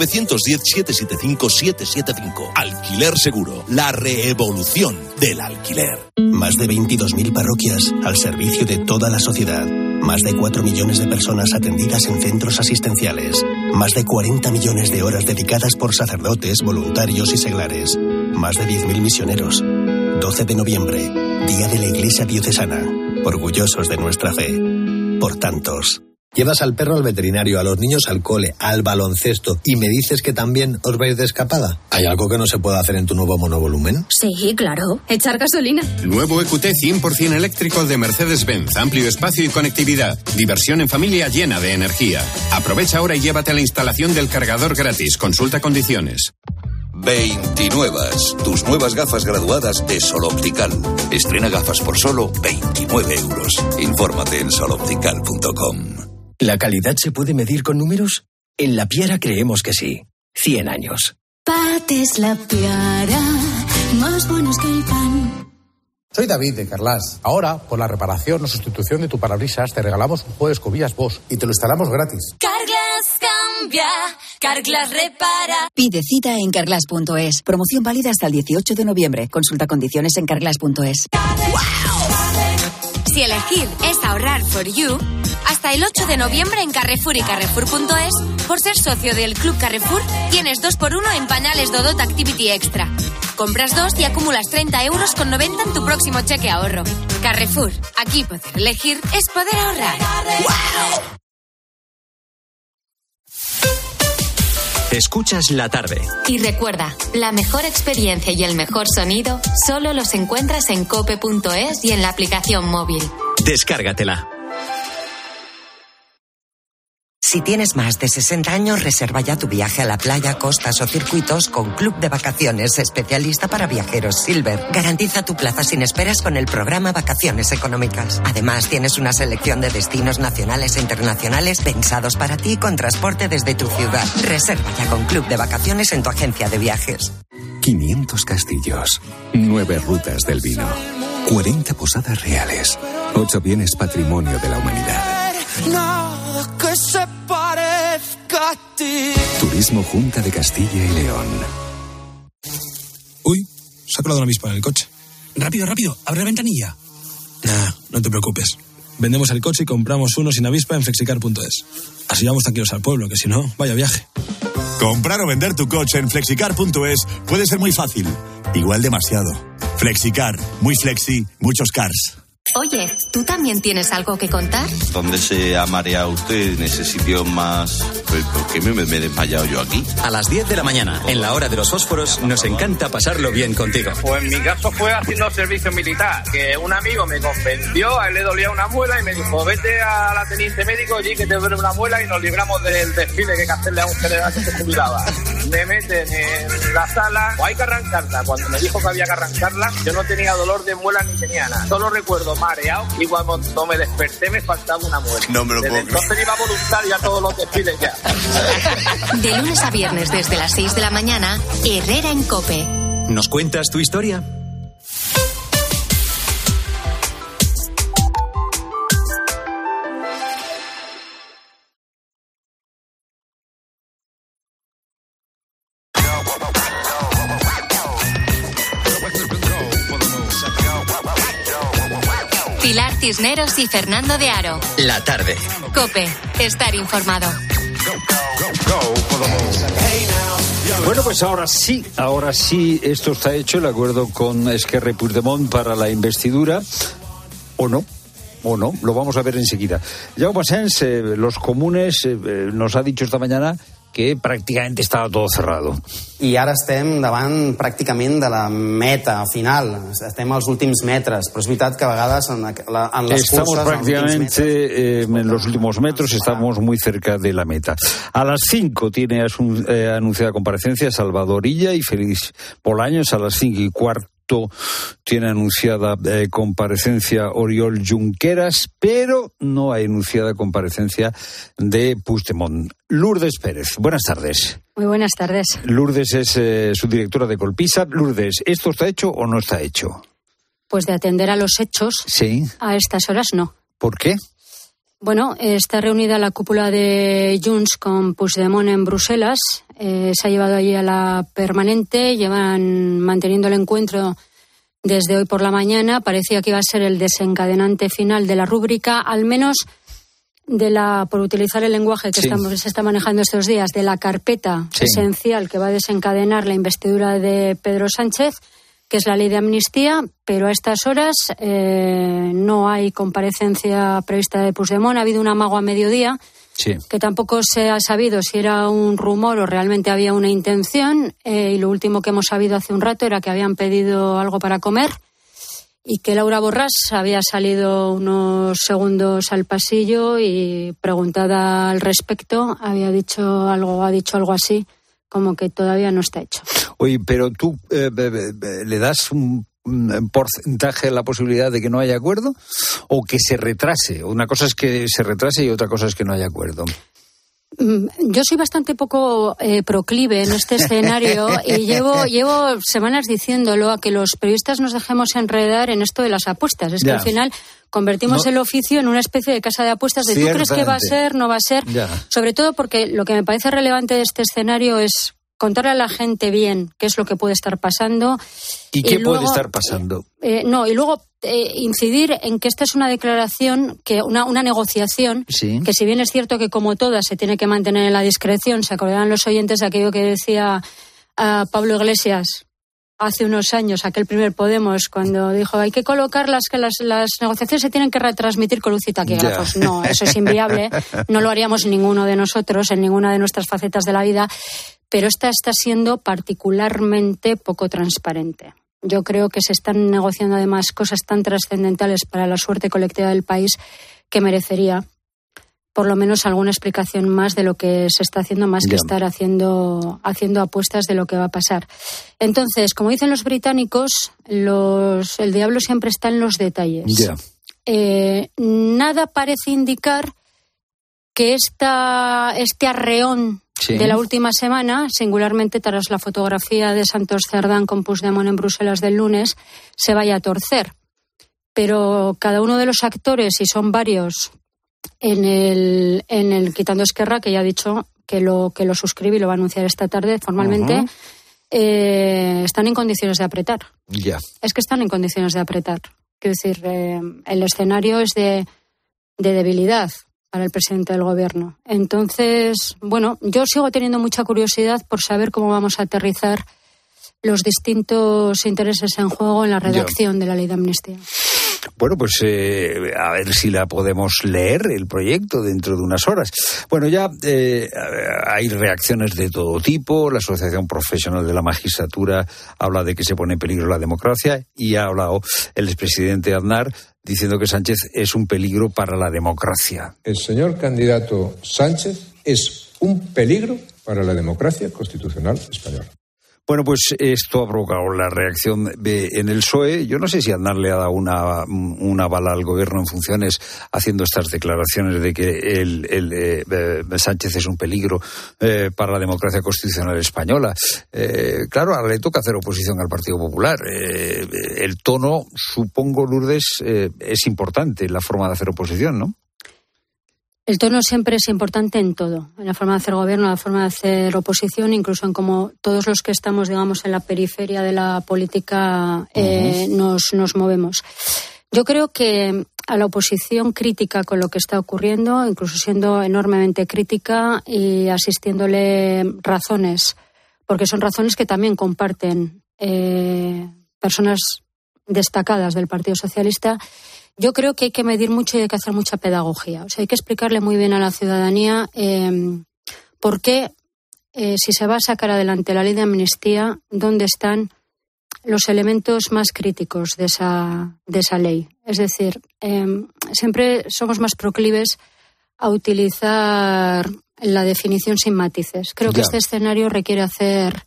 910-775-775. Alquiler Seguro, la revolución del alquiler. Más de 22.000 parroquias al servicio de toda la sociedad. Más de 4 millones de personas atendidas en centros asistenciales. Más de 40 millones de horas dedicadas por sacerdotes, voluntarios y seglares. Más de 10.000 misioneros. 12 de noviembre, Día de la Iglesia Diocesana. Orgullosos de nuestra fe. Por tantos. Llevas al perro al veterinario, a los niños al cole, al baloncesto, y me dices que también os vais de escapada. ¿Hay algo que no se pueda hacer en tu nuevo monovolumen? Sí, claro. Echar gasolina. Nuevo EQT 100% eléctrico de Mercedes-Benz. Amplio espacio y conectividad. Diversión en familia llena de energía. Aprovecha ahora y llévate a la instalación del cargador gratis. Consulta condiciones. 29. Tus nuevas gafas graduadas de Sol Optical. Estrena gafas por solo 29 euros. Infórmate en soloptical.com. ¿La calidad se puede medir con números? En La Piara creemos que sí. 100 años. Pates La Piara, más buenos que el pan. Soy David de Carglass. Ahora, por la reparación o sustitución de tu parabrisas, te regalamos un juego de escobillas Bosch y te lo instalamos gratis. Carglass cambia, Carglass repara. Pide cita en carglass.es. Promoción válida hasta el 18 de noviembre. Consulta condiciones en carglass.es. Si elegir es ahorrar for you, hasta el 8 de noviembre en Carrefour y Carrefour.es, por ser socio del Club Carrefour, tienes 2x1 en pañales Dodot Activity Extra. Compras 2 y acumulas 30 euros con 90 en tu próximo cheque ahorro. Carrefour, aquí poder elegir es poder ahorrar. ¡Wow! Escuchas La Tarde. Y recuerda, la mejor experiencia y el mejor sonido solo los encuentras en cope.es y en la aplicación móvil. Descárgatela. Si tienes más de 60 años, reserva ya tu viaje a la playa, costas o circuitos con Club de Vacaciones, especialista para viajeros Silver. Garantiza tu plaza sin esperas con el programa Vacaciones Económicas. Además, tienes una selección de destinos nacionales e internacionales pensados para ti con transporte desde tu ciudad. Reserva ya con Club de Vacaciones en tu agencia de viajes. 500 castillos, 9 rutas del vino, 40 posadas reales, 8 bienes patrimonio de la humanidad. Nada que se parezca a ti. Turismo Junta de Castilla y León. Uy, se ha colado una avispa en el coche. Rápido, rápido, abre la ventanilla. Nah, no te preocupes. Vendemos el coche y compramos uno sin avispa en flexicar.es. Así vamos tranquilos al pueblo, que si no, vaya viaje. Comprar o vender tu coche en flexicar.es puede ser muy fácil, igual demasiado. Flexicar, muy flexi, muchos cars. Oye, ¿tú también tienes algo que contar? ¿Dónde se ha mareado usted en ese sitio más...? ¿Por qué me he desmayado yo aquí? A las 10 de la mañana, en la hora de los fósforos, nos encanta pasarlo bien contigo. Pues en mi caso fue haciendo servicio militar, que un amigo me convenció, a él le dolía una muela y me dijo, vete a la teniente médico allí que te duele una muela y nos libramos del desfile que hay que hacerle a un general que se jubilaba. Me meten en la sala, o hay que arrancarla. Cuando me dijo que había que arrancarla, yo no tenía dolor de muela ni tenía nada. Solo recuerdo mareado y cuando me desperté me faltaba una muela. No me lo puedo. Entonces iba voluntario a todos los desfiles ya. De lunes a viernes desde las 6 de la mañana, Herrera en COPE. ¿Nos cuentas tu historia? Pilar Cisneros y Fernando de Aro. La tarde. COPE. Estar informado. Bueno, pues ahora sí, esto está hecho, el acuerdo con Esquerra y Puigdemont para la investidura, o no, lo vamos a ver enseguida. Jaume Asens, los comunes, nos ha dicho esta mañana que pràcticament estava tot cerrado. I ara estem davant pràcticament de la meta final, estem als últims metres, però és veritat que a vegades en les estamos curses... prácticamente en los últimos metros, estamos muy cerca de la meta. A las 5 tiene anunciada comparecencia Salvador Illa y Félix Bolaños, a las 5:15 tiene anunciada comparecencia Oriol Junqueras, pero no hay anunciada comparecencia de Puigdemont. Lourdes Pérez, buenas tardes. Muy buenas tardes. Lourdes es subdirectora de Colpisa. Lourdes, ¿esto está hecho o no está hecho? Pues de atender a los hechos, sí. A estas horas no. ¿Por qué? Bueno, está reunida la cúpula de Junts con Puigdemont en Bruselas. Se ha llevado allí a la permanente, llevan manteniendo el encuentro desde hoy por la mañana. Parecía que iba a ser el desencadenante final de la rúbrica, al menos por utilizar el lenguaje que se está manejando estos días, de la carpeta esencial que va a desencadenar la investidura de Pedro Sánchez, que es la ley de amnistía, pero a estas horas no hay comparecencia prevista de Puigdemont. Ha habido un amago a mediodía, que tampoco se ha sabido si era un rumor o realmente había una intención, y lo último que hemos sabido hace un rato era que habían pedido algo para comer y que Laura Borràs había salido unos segundos al pasillo y, preguntada al respecto, ha dicho algo así como que todavía no está hecho. Oye, pero tú le das un porcentaje a la posibilidad de que no haya acuerdo o que se retrase. Una cosa es que se retrase y otra cosa es que no haya acuerdo. Yo soy bastante poco proclive en este escenario y llevo semanas diciéndolo, a que los periodistas nos dejemos enredar en esto de las apuestas. Es que al final convertimos el oficio en una especie de casa de apuestas de tú crees que va a ser, no va a ser. Sobre todo porque lo que me parece relevante de este escenario es contarle a la gente bien qué es lo que puede estar pasando. ¿Y qué puede estar pasando? Y luego incidir en que esta es una declaración, una negociación, que si bien es cierto que como todas se tiene que mantener en la discreción, se acordarán los oyentes de aquello que decía Pablo Iglesias hace unos años, aquel primer Podemos, cuando dijo hay que colocar las negociaciones se tienen que retransmitir con luz y taquígrafos. No, eso es inviable, no lo haríamos ninguno de nosotros en ninguna de nuestras facetas de la vida, pero esta está siendo particularmente poco transparente. Yo creo que se están negociando además cosas tan trascendentales para la suerte colectiva del país que merecería por lo menos alguna explicación más de lo que se está haciendo, más que estar haciendo apuestas de lo que va a pasar. Entonces, como dicen los británicos, el diablo siempre está en los detalles. Nada parece indicar que este arreón de la última semana, singularmente tras la fotografía de Santos Cerdán con Puigdemont en Bruselas del lunes, se vaya a torcer. Pero cada uno de los actores, y son varios, en el quitando Esquerra, que ya ha dicho que lo suscribe y lo va a anunciar esta tarde formalmente, están en condiciones de apretar. Es que están en condiciones de apretar. Quiero decir, el escenario es de debilidad. para el presidente del gobierno. Entonces, bueno, yo sigo teniendo mucha curiosidad por saber cómo vamos a aterrizar los distintos intereses en juego en la redacción de la ley de amnistía. Bueno, pues a ver si la podemos leer, el proyecto, dentro de unas horas. Bueno, ya hay reacciones de todo tipo. La Asociación Profesional de la Magistratura habla de que se pone en peligro la democracia, y ha hablado el expresidente Aznar diciendo que Sánchez es un peligro para la democracia. El señor candidato Sánchez es un peligro para la democracia constitucional española. Bueno, pues esto ha provocado la reacción en el PSOE. Yo no sé si Aznar le ha dado una bala al gobierno en funciones haciendo estas declaraciones de que Sánchez es un peligro para la democracia constitucional española. Claro, ahora le toca hacer oposición al Partido Popular. El tono, supongo, Lourdes, es importante en la forma de hacer oposición, ¿no? El tono siempre es importante en todo, en la forma de hacer gobierno, en la forma de hacer oposición, incluso en cómo todos los que estamos, digamos, en la periferia de la política nos movemos. Yo creo que a la oposición crítica con lo que está ocurriendo, incluso siendo enormemente crítica y asistiéndole razones, porque son razones que también comparten personas destacadas del Partido Socialista. Yo creo que hay que medir mucho y hay que hacer mucha pedagogía. O sea, hay que explicarle muy bien a la ciudadanía por qué, si se va a sacar adelante la ley de amnistía, dónde están los elementos más críticos de esa ley. Es decir, siempre somos más proclives a utilizar la definición sin matices. Creo que este escenario requiere hacer...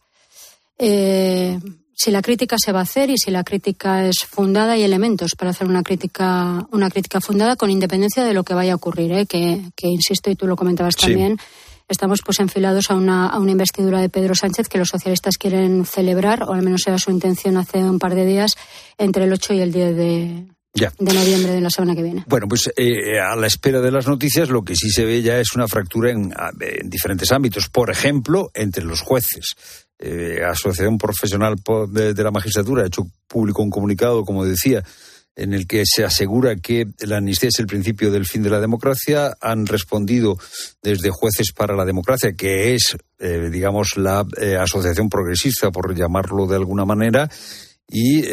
si la crítica se va a hacer y si la crítica es fundada, hay elementos para hacer una crítica fundada con independencia de lo que vaya a ocurrir, que insisto, y tú lo comentabas también, estamos pues enfilados a una investidura de Pedro Sánchez que los socialistas quieren celebrar, o al menos era su intención hace un par de días, entre el 8 y el 10 de noviembre de la semana que viene. Bueno, pues a la espera de las noticias, lo que sí se ve ya es una fractura en diferentes ámbitos. Por ejemplo, entre los jueces. Asociación Profesional de la Magistratura ha hecho público un comunicado, como decía, en el que se asegura que la amnistía es el principio del fin de la democracia. Han respondido desde Jueces para la Democracia, que es, digamos, la asociación progresista, por llamarlo de alguna manera, y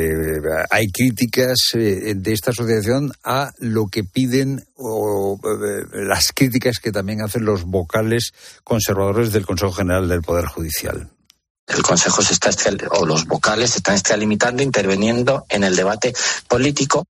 hay críticas de esta asociación a lo que piden, o las críticas que también hacen los vocales conservadores del Consejo General del Poder Judicial. El Consejo los vocales se están extralimitando, interviniendo en el debate político.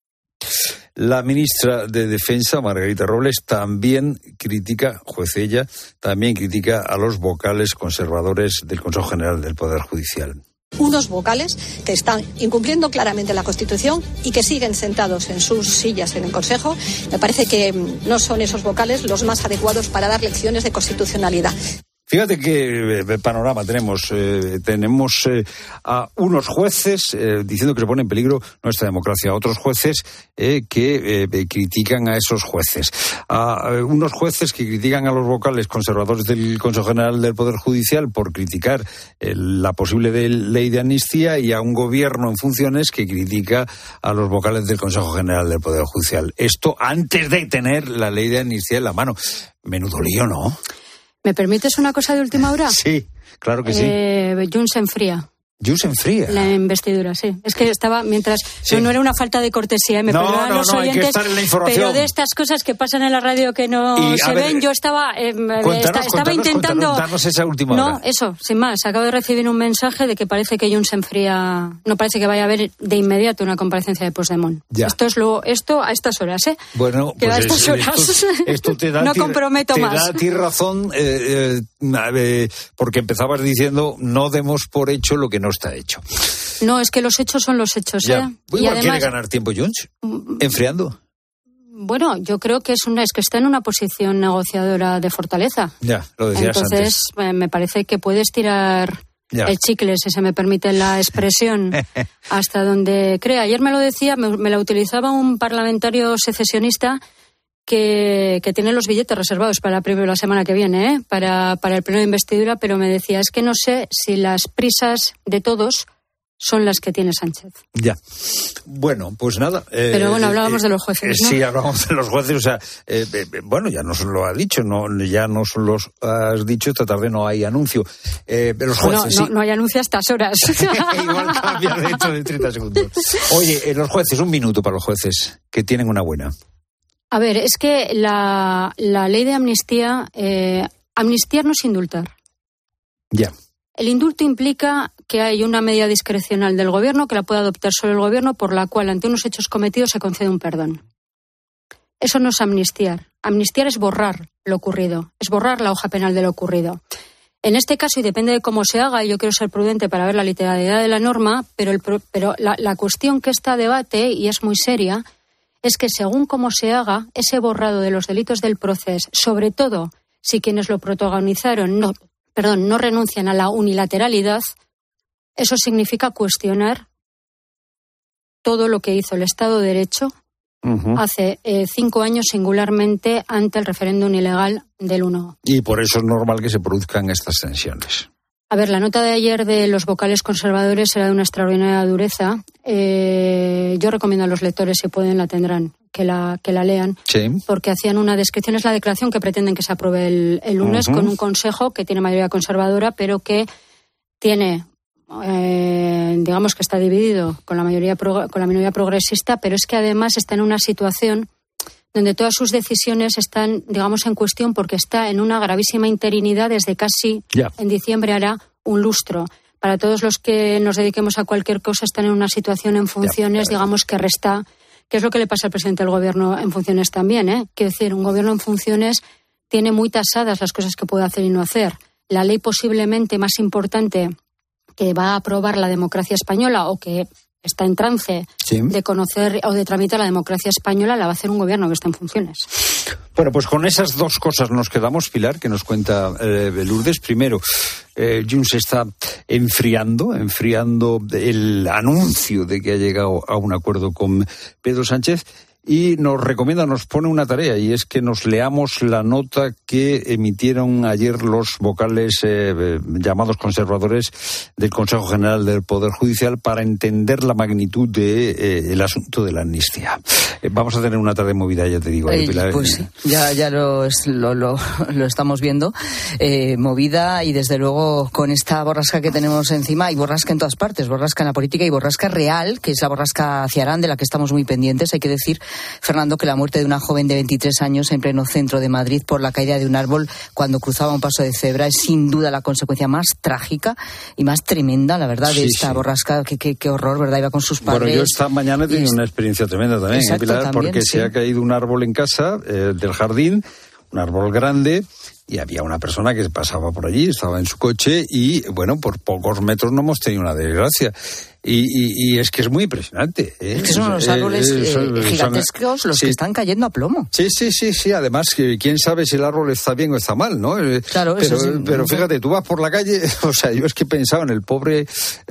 La ministra de Defensa, Margarita Robles, también critica, juez ella, también critica a los vocales conservadores del Consejo General del Poder Judicial. Unos vocales que están incumpliendo claramente la Constitución y que siguen sentados en sus sillas en el Consejo. Me parece que no son esos vocales los más adecuados para dar lecciones de constitucionalidad. Fíjate qué panorama tenemos. Tenemos a unos jueces diciendo que se pone en peligro nuestra democracia, a otros jueces que critican a esos jueces, a unos jueces que critican a los vocales conservadores del Consejo General del Poder Judicial por criticar la posible ley de amnistía, y a un gobierno en funciones que critica a los vocales del Consejo General del Poder Judicial. Esto antes de tener la ley de amnistía en la mano. Menudo lío, ¿no? ¿Me permites una cosa de última hora? Sí, claro que sí. Junts se enfría. Junts se enfría. La investidura, sí. Es que estaba mientras... Sí. No era una falta de cortesía, me perdonan los oyentes, hay que estar en la información. Pero de estas cosas que pasan en la radio que no se ven, yo estaba intentando... Darnos esa última hora. No, eso, sin más. Acabo de recibir un mensaje de que parece que Junts se enfría... No parece que vaya a haber de inmediato una comparecencia de Puigdemont. Ya. Esto a estas horas, ¿eh? Bueno, pues a estas horas. Esto te da... No comprometo más. Te da a ti razón, porque empezabas diciendo no demos por hecho lo que no está hecho. No, es que los hechos son los hechos, ¿eh? Y además, ¿quiere ganar tiempo Junts? ¿Enfriando? Bueno, yo creo que es que está en una posición negociadora de fortaleza. Ya, lo decías antes. Entonces, me parece que puede estirar el chicle, si se me permite la expresión, hasta donde crea. Ayer me lo decía, me la utilizaba un parlamentario secesionista que tiene los billetes reservados para la semana que viene, para el pleno de investidura, pero me decía, es que no sé si las prisas de todos son las que tiene Sánchez. Ya. Bueno, pues nada. Pero bueno, hablábamos de los jueces, ¿no? Sí, hablábamos de los jueces. O sea, bueno, ya nos lo ha dicho, ya nos lo has dicho. Esta tarde no hay anuncio. Los jueces, no hay anuncio a estas horas. Igual cambia de hecho de 30 segundos. Oye, los jueces, un minuto para los jueces, que tienen una buena. A ver, es que la ley de amnistía, amnistiar no es indultar. Ya. El indulto implica que hay una medida discrecional del gobierno que la puede adoptar solo el gobierno, por la cual ante unos hechos cometidos se concede un perdón. Eso no es amnistiar. Amnistiar es borrar lo ocurrido, es borrar la hoja penal de lo ocurrido. En este caso, y depende de cómo se haga, yo quiero ser prudente para ver la literalidad de la norma, pero la cuestión que está a debate, y es muy seria, es que según cómo se haga, ese borrado de los delitos del proceso, sobre todo si quienes lo protagonizaron no renuncian a la unilateralidad, eso significa cuestionar todo lo que hizo el Estado de Derecho hace 5 años, singularmente ante el referéndum ilegal del 1. Y por eso es normal que se produzcan estas tensiones. A ver, la nota de ayer de los vocales conservadores era de una extraordinaria dureza. Yo recomiendo a los lectores, si pueden, la tendrán, que la lean, sí. Porque hacían una descripción, es la declaración que pretenden que se apruebe el lunes, con un consejo que tiene mayoría conservadora, pero que tiene, digamos que está dividido con la minoría progresista, pero es que además está en una situación donde todas sus decisiones están, digamos, en cuestión, porque está en una gravísima interinidad desde casi, en diciembre hará un lustro. Para todos los que nos dediquemos a cualquier cosa, están en una situación en funciones, digamos, que resta, que es lo que le pasa al presidente del gobierno en funciones también, ¿eh? Quiero decir, un gobierno en funciones tiene muy tasadas las cosas que puede hacer y no hacer. La ley posiblemente más importante que va a aprobar la democracia española, o que está en trance de conocer o de tramitar la democracia española, la va a hacer un gobierno que está en funciones. Bueno, pues con esas dos cosas nos quedamos, Pilar, que nos cuenta Lourdes. Primero, Junts está enfriando el anuncio de que ha llegado a un acuerdo con Pedro Sánchez. Y nos pone una tarea, y es que nos leamos la nota que emitieron ayer los vocales llamados conservadores del Consejo General del Poder Judicial para entender la magnitud del asunto de la amnistía. Vamos a tener una tarde movida, ya te digo. Pilar. Pues sí, ya lo estamos viendo, movida, y desde luego con esta borrasca que tenemos encima, y borrasca en todas partes, borrasca en la política y borrasca real, que es la borrasca Ciarán, de la que estamos muy pendientes. Hay que decir, Fernando, que la muerte de una joven de 23 años en pleno centro de Madrid por la caída de un árbol cuando cruzaba un paso de cebra es sin duda la consecuencia más trágica y más tremenda, la verdad, de esta borrasca. Qué horror, ¿verdad? Iba con sus padres. Bueno, yo esta mañana he tenido una experiencia tremenda también, Exacto, Pilar, también, porque se ha caído un árbol en casa del jardín, un árbol grande, y había una persona que pasaba por allí, estaba en su coche, y bueno, por pocos metros no hemos tenido una desgracia. Y es que es muy impresionante. Es que son los árboles gigantescos los que están cayendo a plomo. Sí. Además, quién sabe si el árbol está bien o está mal, ¿no? Claro, pero fíjate, tú vas por la calle, o sea, yo es que pensaba en el pobre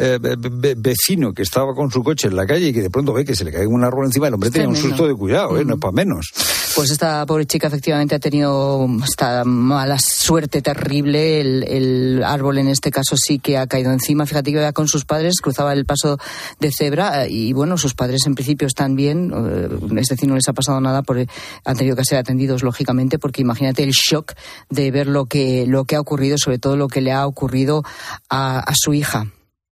vecino que estaba con su coche en la calle y que de pronto ve que se le cae un árbol encima. El hombre tenía un susto de cuidado, no es para menos. Pues esta pobre chica efectivamente ha tenido esta mala suerte terrible. El árbol en este caso sí que ha caído encima. Fíjate que iba con sus padres, cruzaba el paso de cebra, y bueno, sus padres en principio están bien, es decir, no les ha pasado nada, han tenido que ser atendidos lógicamente, porque imagínate el shock de ver lo que ha ocurrido, sobre todo lo que le ha ocurrido a su hija.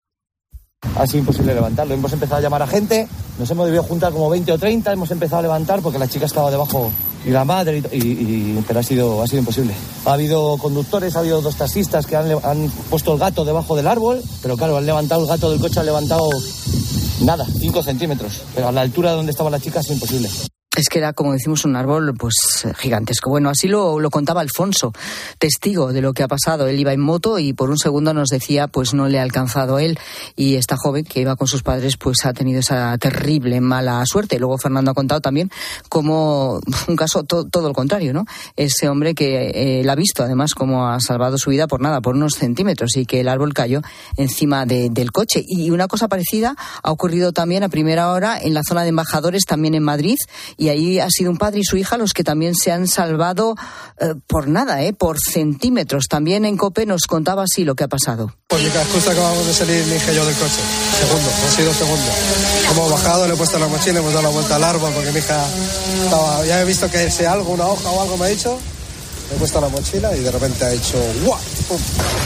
Ha sido imposible levantarlo. Hemos empezado a llamar a gente, nos hemos debido juntar como 20 o 30, hemos empezado a levantar porque la chica estaba debajo y la madre, pero ha sido imposible. Ha habido conductores, ha habido 2 taxistas que han puesto el gato debajo del árbol, pero claro, han levantado el gato del coche, han levantado nada, 5 centímetros, pero a la altura de donde estaba la chica ha sido imposible. Es que era, como decimos, un árbol pues gigantesco. Bueno, así lo contaba Alfonso, testigo de lo que ha pasado. Él iba en moto y por un segundo nos decía, pues no le ha alcanzado él. Y esta joven que iba con sus padres, pues ha tenido esa terrible mala suerte. Luego Fernando ha contado también como un caso todo lo contrario, ¿no? Ese hombre que la ha visto, además, como ha salvado su vida por nada, por unos centímetros, y que el árbol cayó encima del coche. Y una cosa parecida ha ocurrido también a primera hora en la zona de Embajadores, también en Madrid, y y ahí ha sido un padre y su hija los que también se han salvado por nada, por centímetros. También en COPE nos contaba así lo que ha pasado. Pues justo acabamos de salir mi hija y yo del coche. Han sido segundos. Hemos bajado, le he puesto la mochila, hemos dado la vuelta al árbol porque mi hija estaba, ya he visto que ese algo, una hoja o algo me ha dicho. Le he puesto la mochila y de repente ha hecho ¡guau! ¡Pum!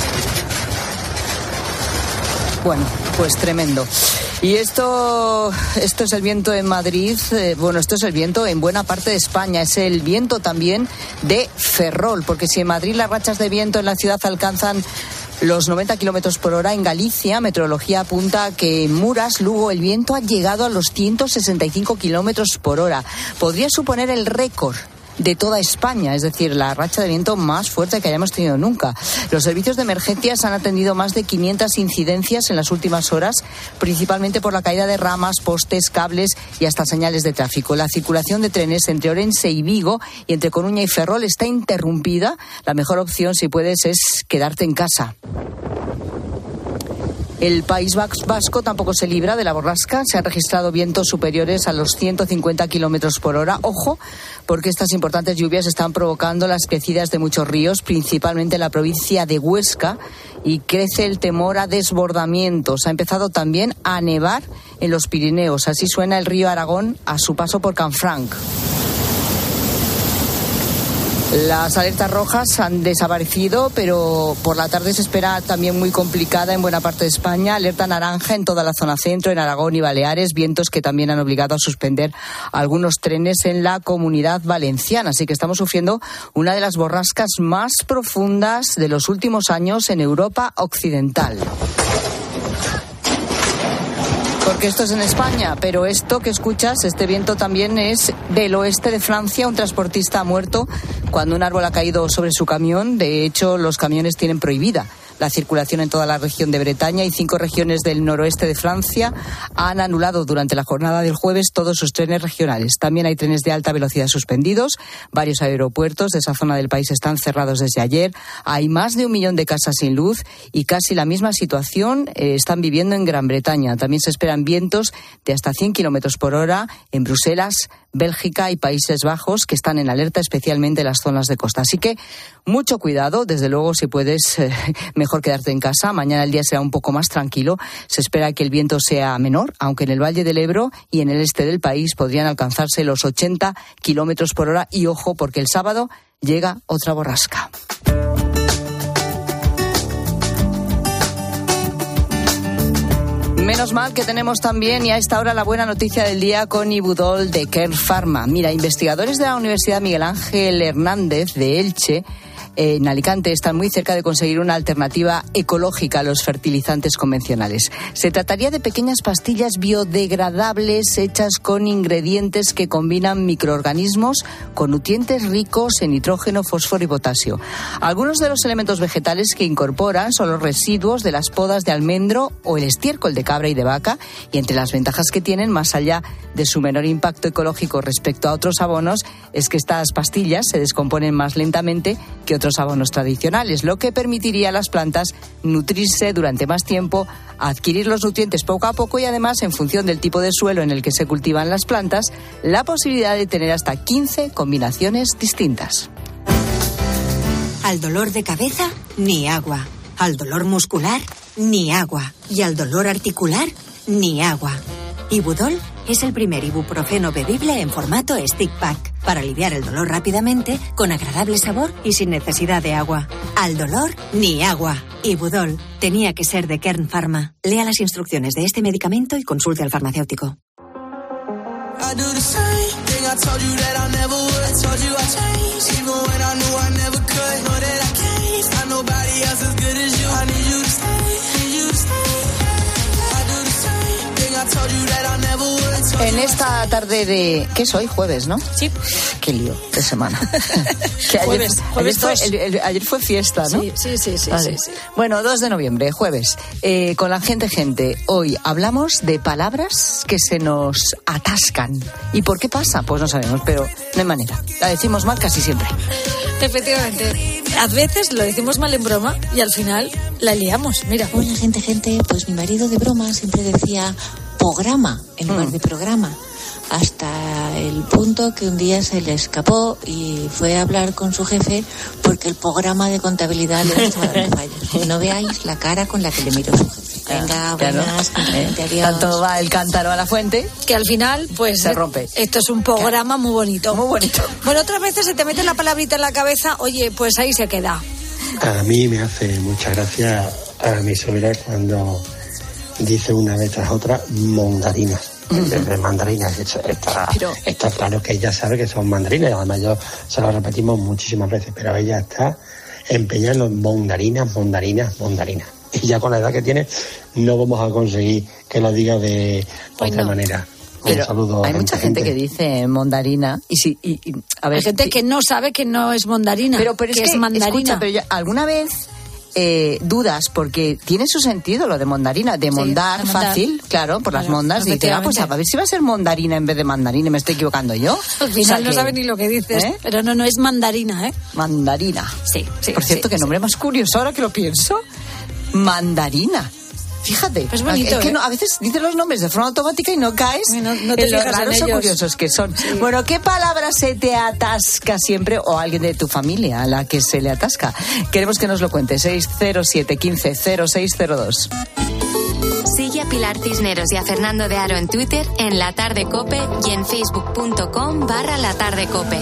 Bueno, pues tremendo. Y esto es el viento en Madrid, esto es el viento en buena parte de España, es el viento también de Ferrol, porque si en Madrid las rachas de viento en la ciudad alcanzan los 90 kilómetros por hora, en Galicia, meteorología apunta que en Muras, Lugo, el viento ha llegado a los 165 kilómetros por hora. Podría suponer el récord de toda España, es decir, la racha de viento más fuerte que hayamos tenido nunca. Los servicios de emergencias han atendido más de 500 incidencias en las últimas horas, principalmente por la caída de ramas, postes, cables y hasta señales de tráfico. La circulación de trenes entre Orense y Vigo y entre Coruña y Ferrol está interrumpida. La mejor opción, si puedes, es quedarte en casa. El País Vasco tampoco se libra de la borrasca. Se han registrado vientos superiores a los 150 kilómetros por hora. Ojo, porque estas importantes lluvias están provocando las crecidas de muchos ríos, principalmente en la provincia de Huesca, y crece el temor a desbordamientos. Ha empezado también a nevar en los Pirineos. Así suena el río Aragón a su paso por Canfranc. Las alertas rojas han desaparecido, pero por la tarde se espera también muy complicada en buena parte de España. Alerta naranja en toda la zona centro, en Aragón y Baleares, vientos que también han obligado a suspender algunos trenes en la Comunidad Valenciana. Así que estamos sufriendo una de las borrascas más profundas de los últimos años en Europa Occidental. Porque esto es en España, pero esto que escuchas, este viento también es del oeste de Francia. Un transportista ha muerto cuando un árbol ha caído sobre su camión. De hecho, los camiones tienen prohibida la circulación en toda la región de Bretaña y 5 regiones del noroeste de Francia han anulado durante la jornada del jueves todos sus trenes regionales. También hay trenes de alta velocidad suspendidos. Varios aeropuertos de esa zona del país están cerrados desde ayer. Hay más de 1 millón de casas sin luz y casi la misma situación están viviendo en Gran Bretaña. También se esperan vientos de hasta 100 kilómetros por hora en Bruselas, Bélgica y Países Bajos, que están en alerta, especialmente en las zonas de costa. Así que mucho cuidado, desde luego, si puedes, mejor quedarte en casa. Mañana el día será un poco más tranquilo. Se espera que el viento sea menor, aunque en el Valle del Ebro y en el este del país podrían alcanzarse los 80 kilómetros por hora. Y ojo, porque el sábado llega otra borrasca. Menos mal que tenemos también, y a esta hora, la buena noticia del día con Ibudol de Kern Pharma. Mira, investigadores de la Universidad Miguel Ángel Hernández de Elche, en Alicante, están muy cerca de conseguir una alternativa ecológica a los fertilizantes convencionales. Se trataría de pequeñas pastillas biodegradables hechas con ingredientes que combinan microorganismos con nutrientes ricos en nitrógeno, fósforo y potasio. Algunos de los elementos vegetales que incorporan son los residuos de las podas de almendro o el estiércol de cabra y de vaca, y entre las ventajas que tienen, más allá de su menor impacto ecológico respecto a otros abonos, es que estas pastillas se descomponen más lentamente que otros abonos tradicionales, lo que permitiría a las plantas nutrirse durante más tiempo, adquirir los nutrientes poco a poco y además, en función del tipo de suelo en el que se cultivan las plantas, la posibilidad de tener hasta 15 combinaciones distintas. Al dolor de cabeza, ni agua. Al dolor muscular, ni agua. Y al dolor articular, ni agua. Ibudol es el primer ibuprofeno bebible en formato stick pack para aliviar el dolor rápidamente, con agradable sabor y sin necesidad de agua. Al dolor, ni agua. Ibudol tenía que ser de Kern Pharma. Lea las instrucciones de este medicamento y consulte al farmacéutico. En esta tarde de... ¿Qué es hoy? Jueves, ¿no? Sí. Qué lío de semana. Que ayer fue fiesta, ¿no? Sí. Vale. Sí. Bueno, 2 de noviembre, jueves. Con la gente, hoy hablamos de palabras que se nos atascan. ¿Y por qué pasa? Pues no sabemos, pero no hay manera. La decimos mal casi siempre. Efectivamente. A veces lo decimos mal en broma y al final la liamos. Mira. Hola, gente. Pues mi marido de broma siempre decía programa en lugar de programa. Hasta el punto que un día se le escapó y fue a hablar con su jefe porque el programa de contabilidad le estaba dando fallos. No veáis la cara con la que le miró su jefe. Venga, buenas, adiós. Tanto va el cántaro a la fuente que al final pues se rompe. Esto es un programa muy bonito. Muy bonito. Bueno, otras veces se te mete la palabrita en la cabeza, oye, pues ahí se queda. A mí me hace mucha gracia a mi suegra cuando dice una vez tras otra mandarinas. En vez de mandarinas, está claro que ella sabe que son mandarinas, además yo se lo repetimos muchísimas veces, pero ella está empeñada en los mandarinas. Y ya con la edad que tiene no vamos a conseguir que lo diga de otra manera. Pero un saludo. Hay mucha gente que dice mondarina y a ver, hay gente que no sabe que no es mandarina, pero que es mandarina. Escucha, pero yo, alguna vez dudas, porque tiene su sentido lo de mondarina, de mondar fácil, claro, por las mondas, y dice, pues a ver si va a ser mondarina en vez de mandarina, y me estoy equivocando yo. Al final no sabe ni lo que dices, pero no es mandarina, Mandarina. Sí. Por cierto, qué nombre más curioso ahora que lo pienso. Mandarina. Fíjate, es bonito, que no, a veces dices los nombres de forma automática y no caes no te en los fijas raros en o ellos. curiosos que son. Sí. Bueno, ¿qué palabra se te atasca siempre o a alguien de tu familia a la que se le atasca? Queremos que nos lo cuente. 607 15 0602. Sigue a Pilar Cisneros y a Fernando de Aro en Twitter, en La Tarde Cope y en facebook.com/latardecope.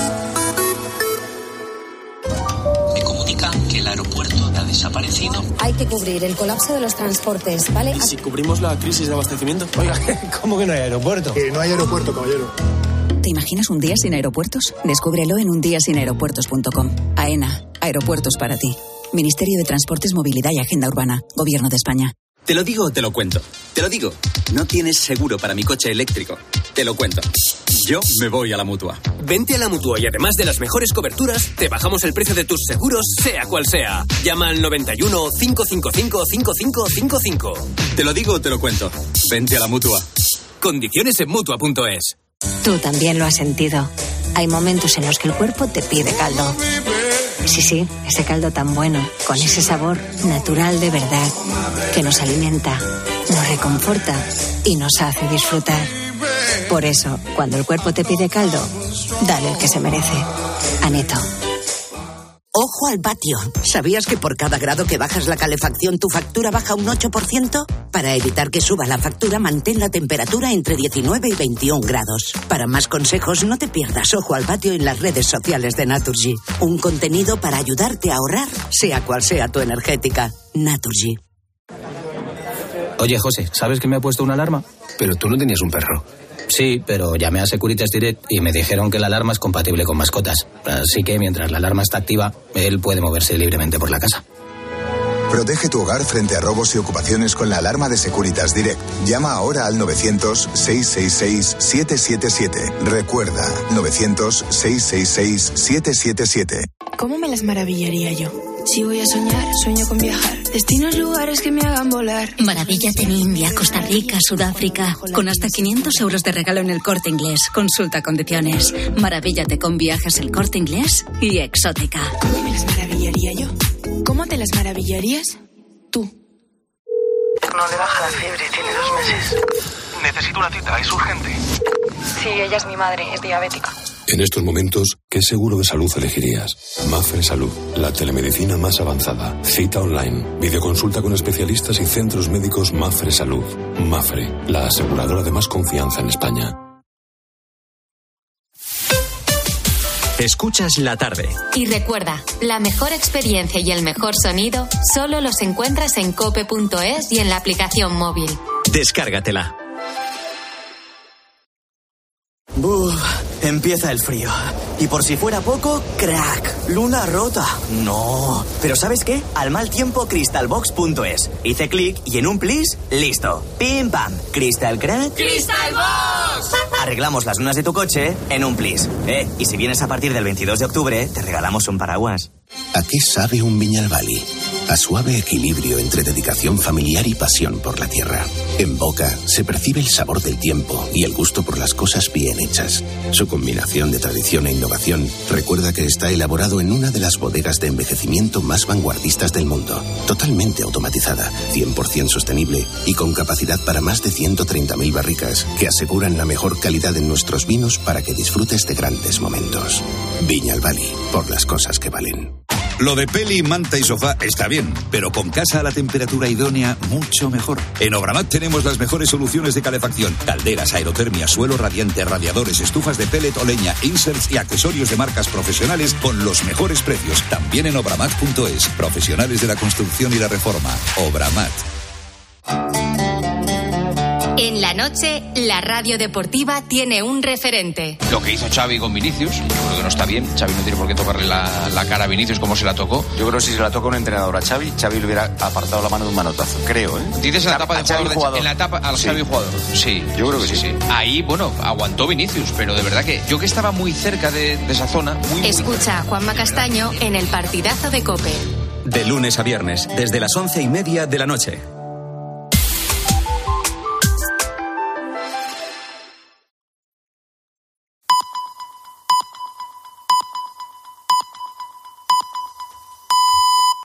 Me comunican que el aeropuerto ha desaparecido. Hay que cubrir el colapso de los transportes, ¿vale? ¿Y si cubrimos la crisis de abastecimiento? Oiga, ¿cómo que no hay aeropuerto? Que no hay aeropuerto, caballero. ¿Te imaginas un día sin aeropuertos? Descúbrelo en undiasinaeropuertos.com. AENA, aeropuertos para ti. Ministerio de Transportes, Movilidad y Agenda Urbana. Gobierno de España. ¿Te lo digo o te lo cuento? Te lo digo. No tienes seguro para mi coche eléctrico. Te lo cuento. Yo me voy a la Mutua. Vente a la Mutua y además de las mejores coberturas, te bajamos el precio de tus seguros, sea cual sea. Llama al 91 555 5555. Te lo digo o te lo cuento. Vente a la Mutua. Condiciones en Mutua.es. Tú también lo has sentido. Hay momentos en los que el cuerpo te pide caldo. Sí, ese caldo tan bueno, con ese sabor natural de verdad, que nos alimenta, nos reconforta y nos hace disfrutar. Por eso, cuando el cuerpo te pide caldo, dale el que se merece. Aneto. Ojo al patio. ¿Sabías que por cada grado que bajas la calefacción tu factura baja un 8%? Para evitar que suba la factura, mantén la temperatura entre 19 y 21 grados. Para más consejos, no te pierdas Ojo al patio en las redes sociales de Naturgy. Un contenido para ayudarte a ahorrar, sea cual sea tu energética. Naturgy. Oye, José, ¿sabes que me ha puesto una alarma? Pero tú no tenías un perro. Sí, pero llamé a Securitas Direct y me dijeron que la alarma es compatible con mascotas. Así que mientras la alarma está activa, él puede moverse libremente por la casa. Protege tu hogar frente a robos y ocupaciones con la alarma de Securitas Direct. Llama ahora al 900-666-777. Recuerda, 900-666-777. ¿Cómo me las maravillaría yo? Si voy a soñar, sueño con viajar. Destinos, lugares que me hagan volar. Maravíllate en India, Costa Rica, Sudáfrica. Con hasta 500 euros de regalo en El Corte Inglés. Consulta condiciones. Maravíllate con Viajes El Corte Inglés y Exótica. ¿Cómo me las maravillaría yo? ¿Cómo te las maravillarías tú? No le baja la fiebre, tiene 2 meses. Necesito una cita, es urgente. Sí, ella es mi madre, es diabética. En estos momentos, ¿qué seguro de salud elegirías? Mafre Salud, la telemedicina más avanzada. Cita online, videoconsulta con especialistas y centros médicos Mafre Salud. Mafre, la aseguradora de más confianza en España. Escuchas La Tarde. Y recuerda, la mejor experiencia y el mejor sonido solo los encuentras en cope.es y en la aplicación móvil. Descárgatela. Empieza el frío. Y por si fuera poco, crack, luna rota. No. Pero ¿sabes qué? Al mal tiempo, crystalbox.es. Hice clic y en un plis, listo. Pim pam. Crystal crack. ¡Crystalbox! Arreglamos las lunas de tu coche en un plis. Y si vienes a partir del 22 de octubre, te regalamos un paraguas. ¿A qué sabe un Viñalbali? a suave equilibrio entre dedicación familiar y pasión por la tierra. En boca se percibe el sabor del tiempo y el gusto por las cosas bien hechas. Su combinación de tradición e innovación recuerda que está elaborado en una de las bodegas de envejecimiento más vanguardistas del mundo, totalmente automatizada, 100% sostenible y con capacidad para más de 130.000 barricas que aseguran la mejor calidad en nuestros vinos para que disfrutes de grandes momentos. Viña al Bali, por las cosas que valen. Lo de peli, manta y sofá está bien, pero con casa a la temperatura idónea, mucho mejor. En Obramat tenemos las mejores soluciones de calefacción: calderas, aerotermia, suelo radiante, radiadores, estufas de pellet o leña, inserts y accesorios de marcas profesionales con los mejores precios. También en obramat.es. Profesionales de la construcción y la reforma. Obramat. En la noche, la radio deportiva tiene un referente. Lo que hizo Xavi con Vinicius, yo creo que no está bien. Xavi no tiene por qué tocarle la cara a Vinicius como se la tocó. Yo creo que si se la toca un entrenador a Xavi le hubiera apartado la mano de un manotazo, creo, ¿eh? Dices en la etapa de jugador. En la etapa al Xavi jugador. Sí. Yo creo que sí. Ahí, bueno, aguantó Vinicius, pero de verdad que yo que estaba muy cerca de esa zona... Escucha a Juanma Castaño en el partidazo de COPE. De lunes a viernes, desde las 11:30 de la noche.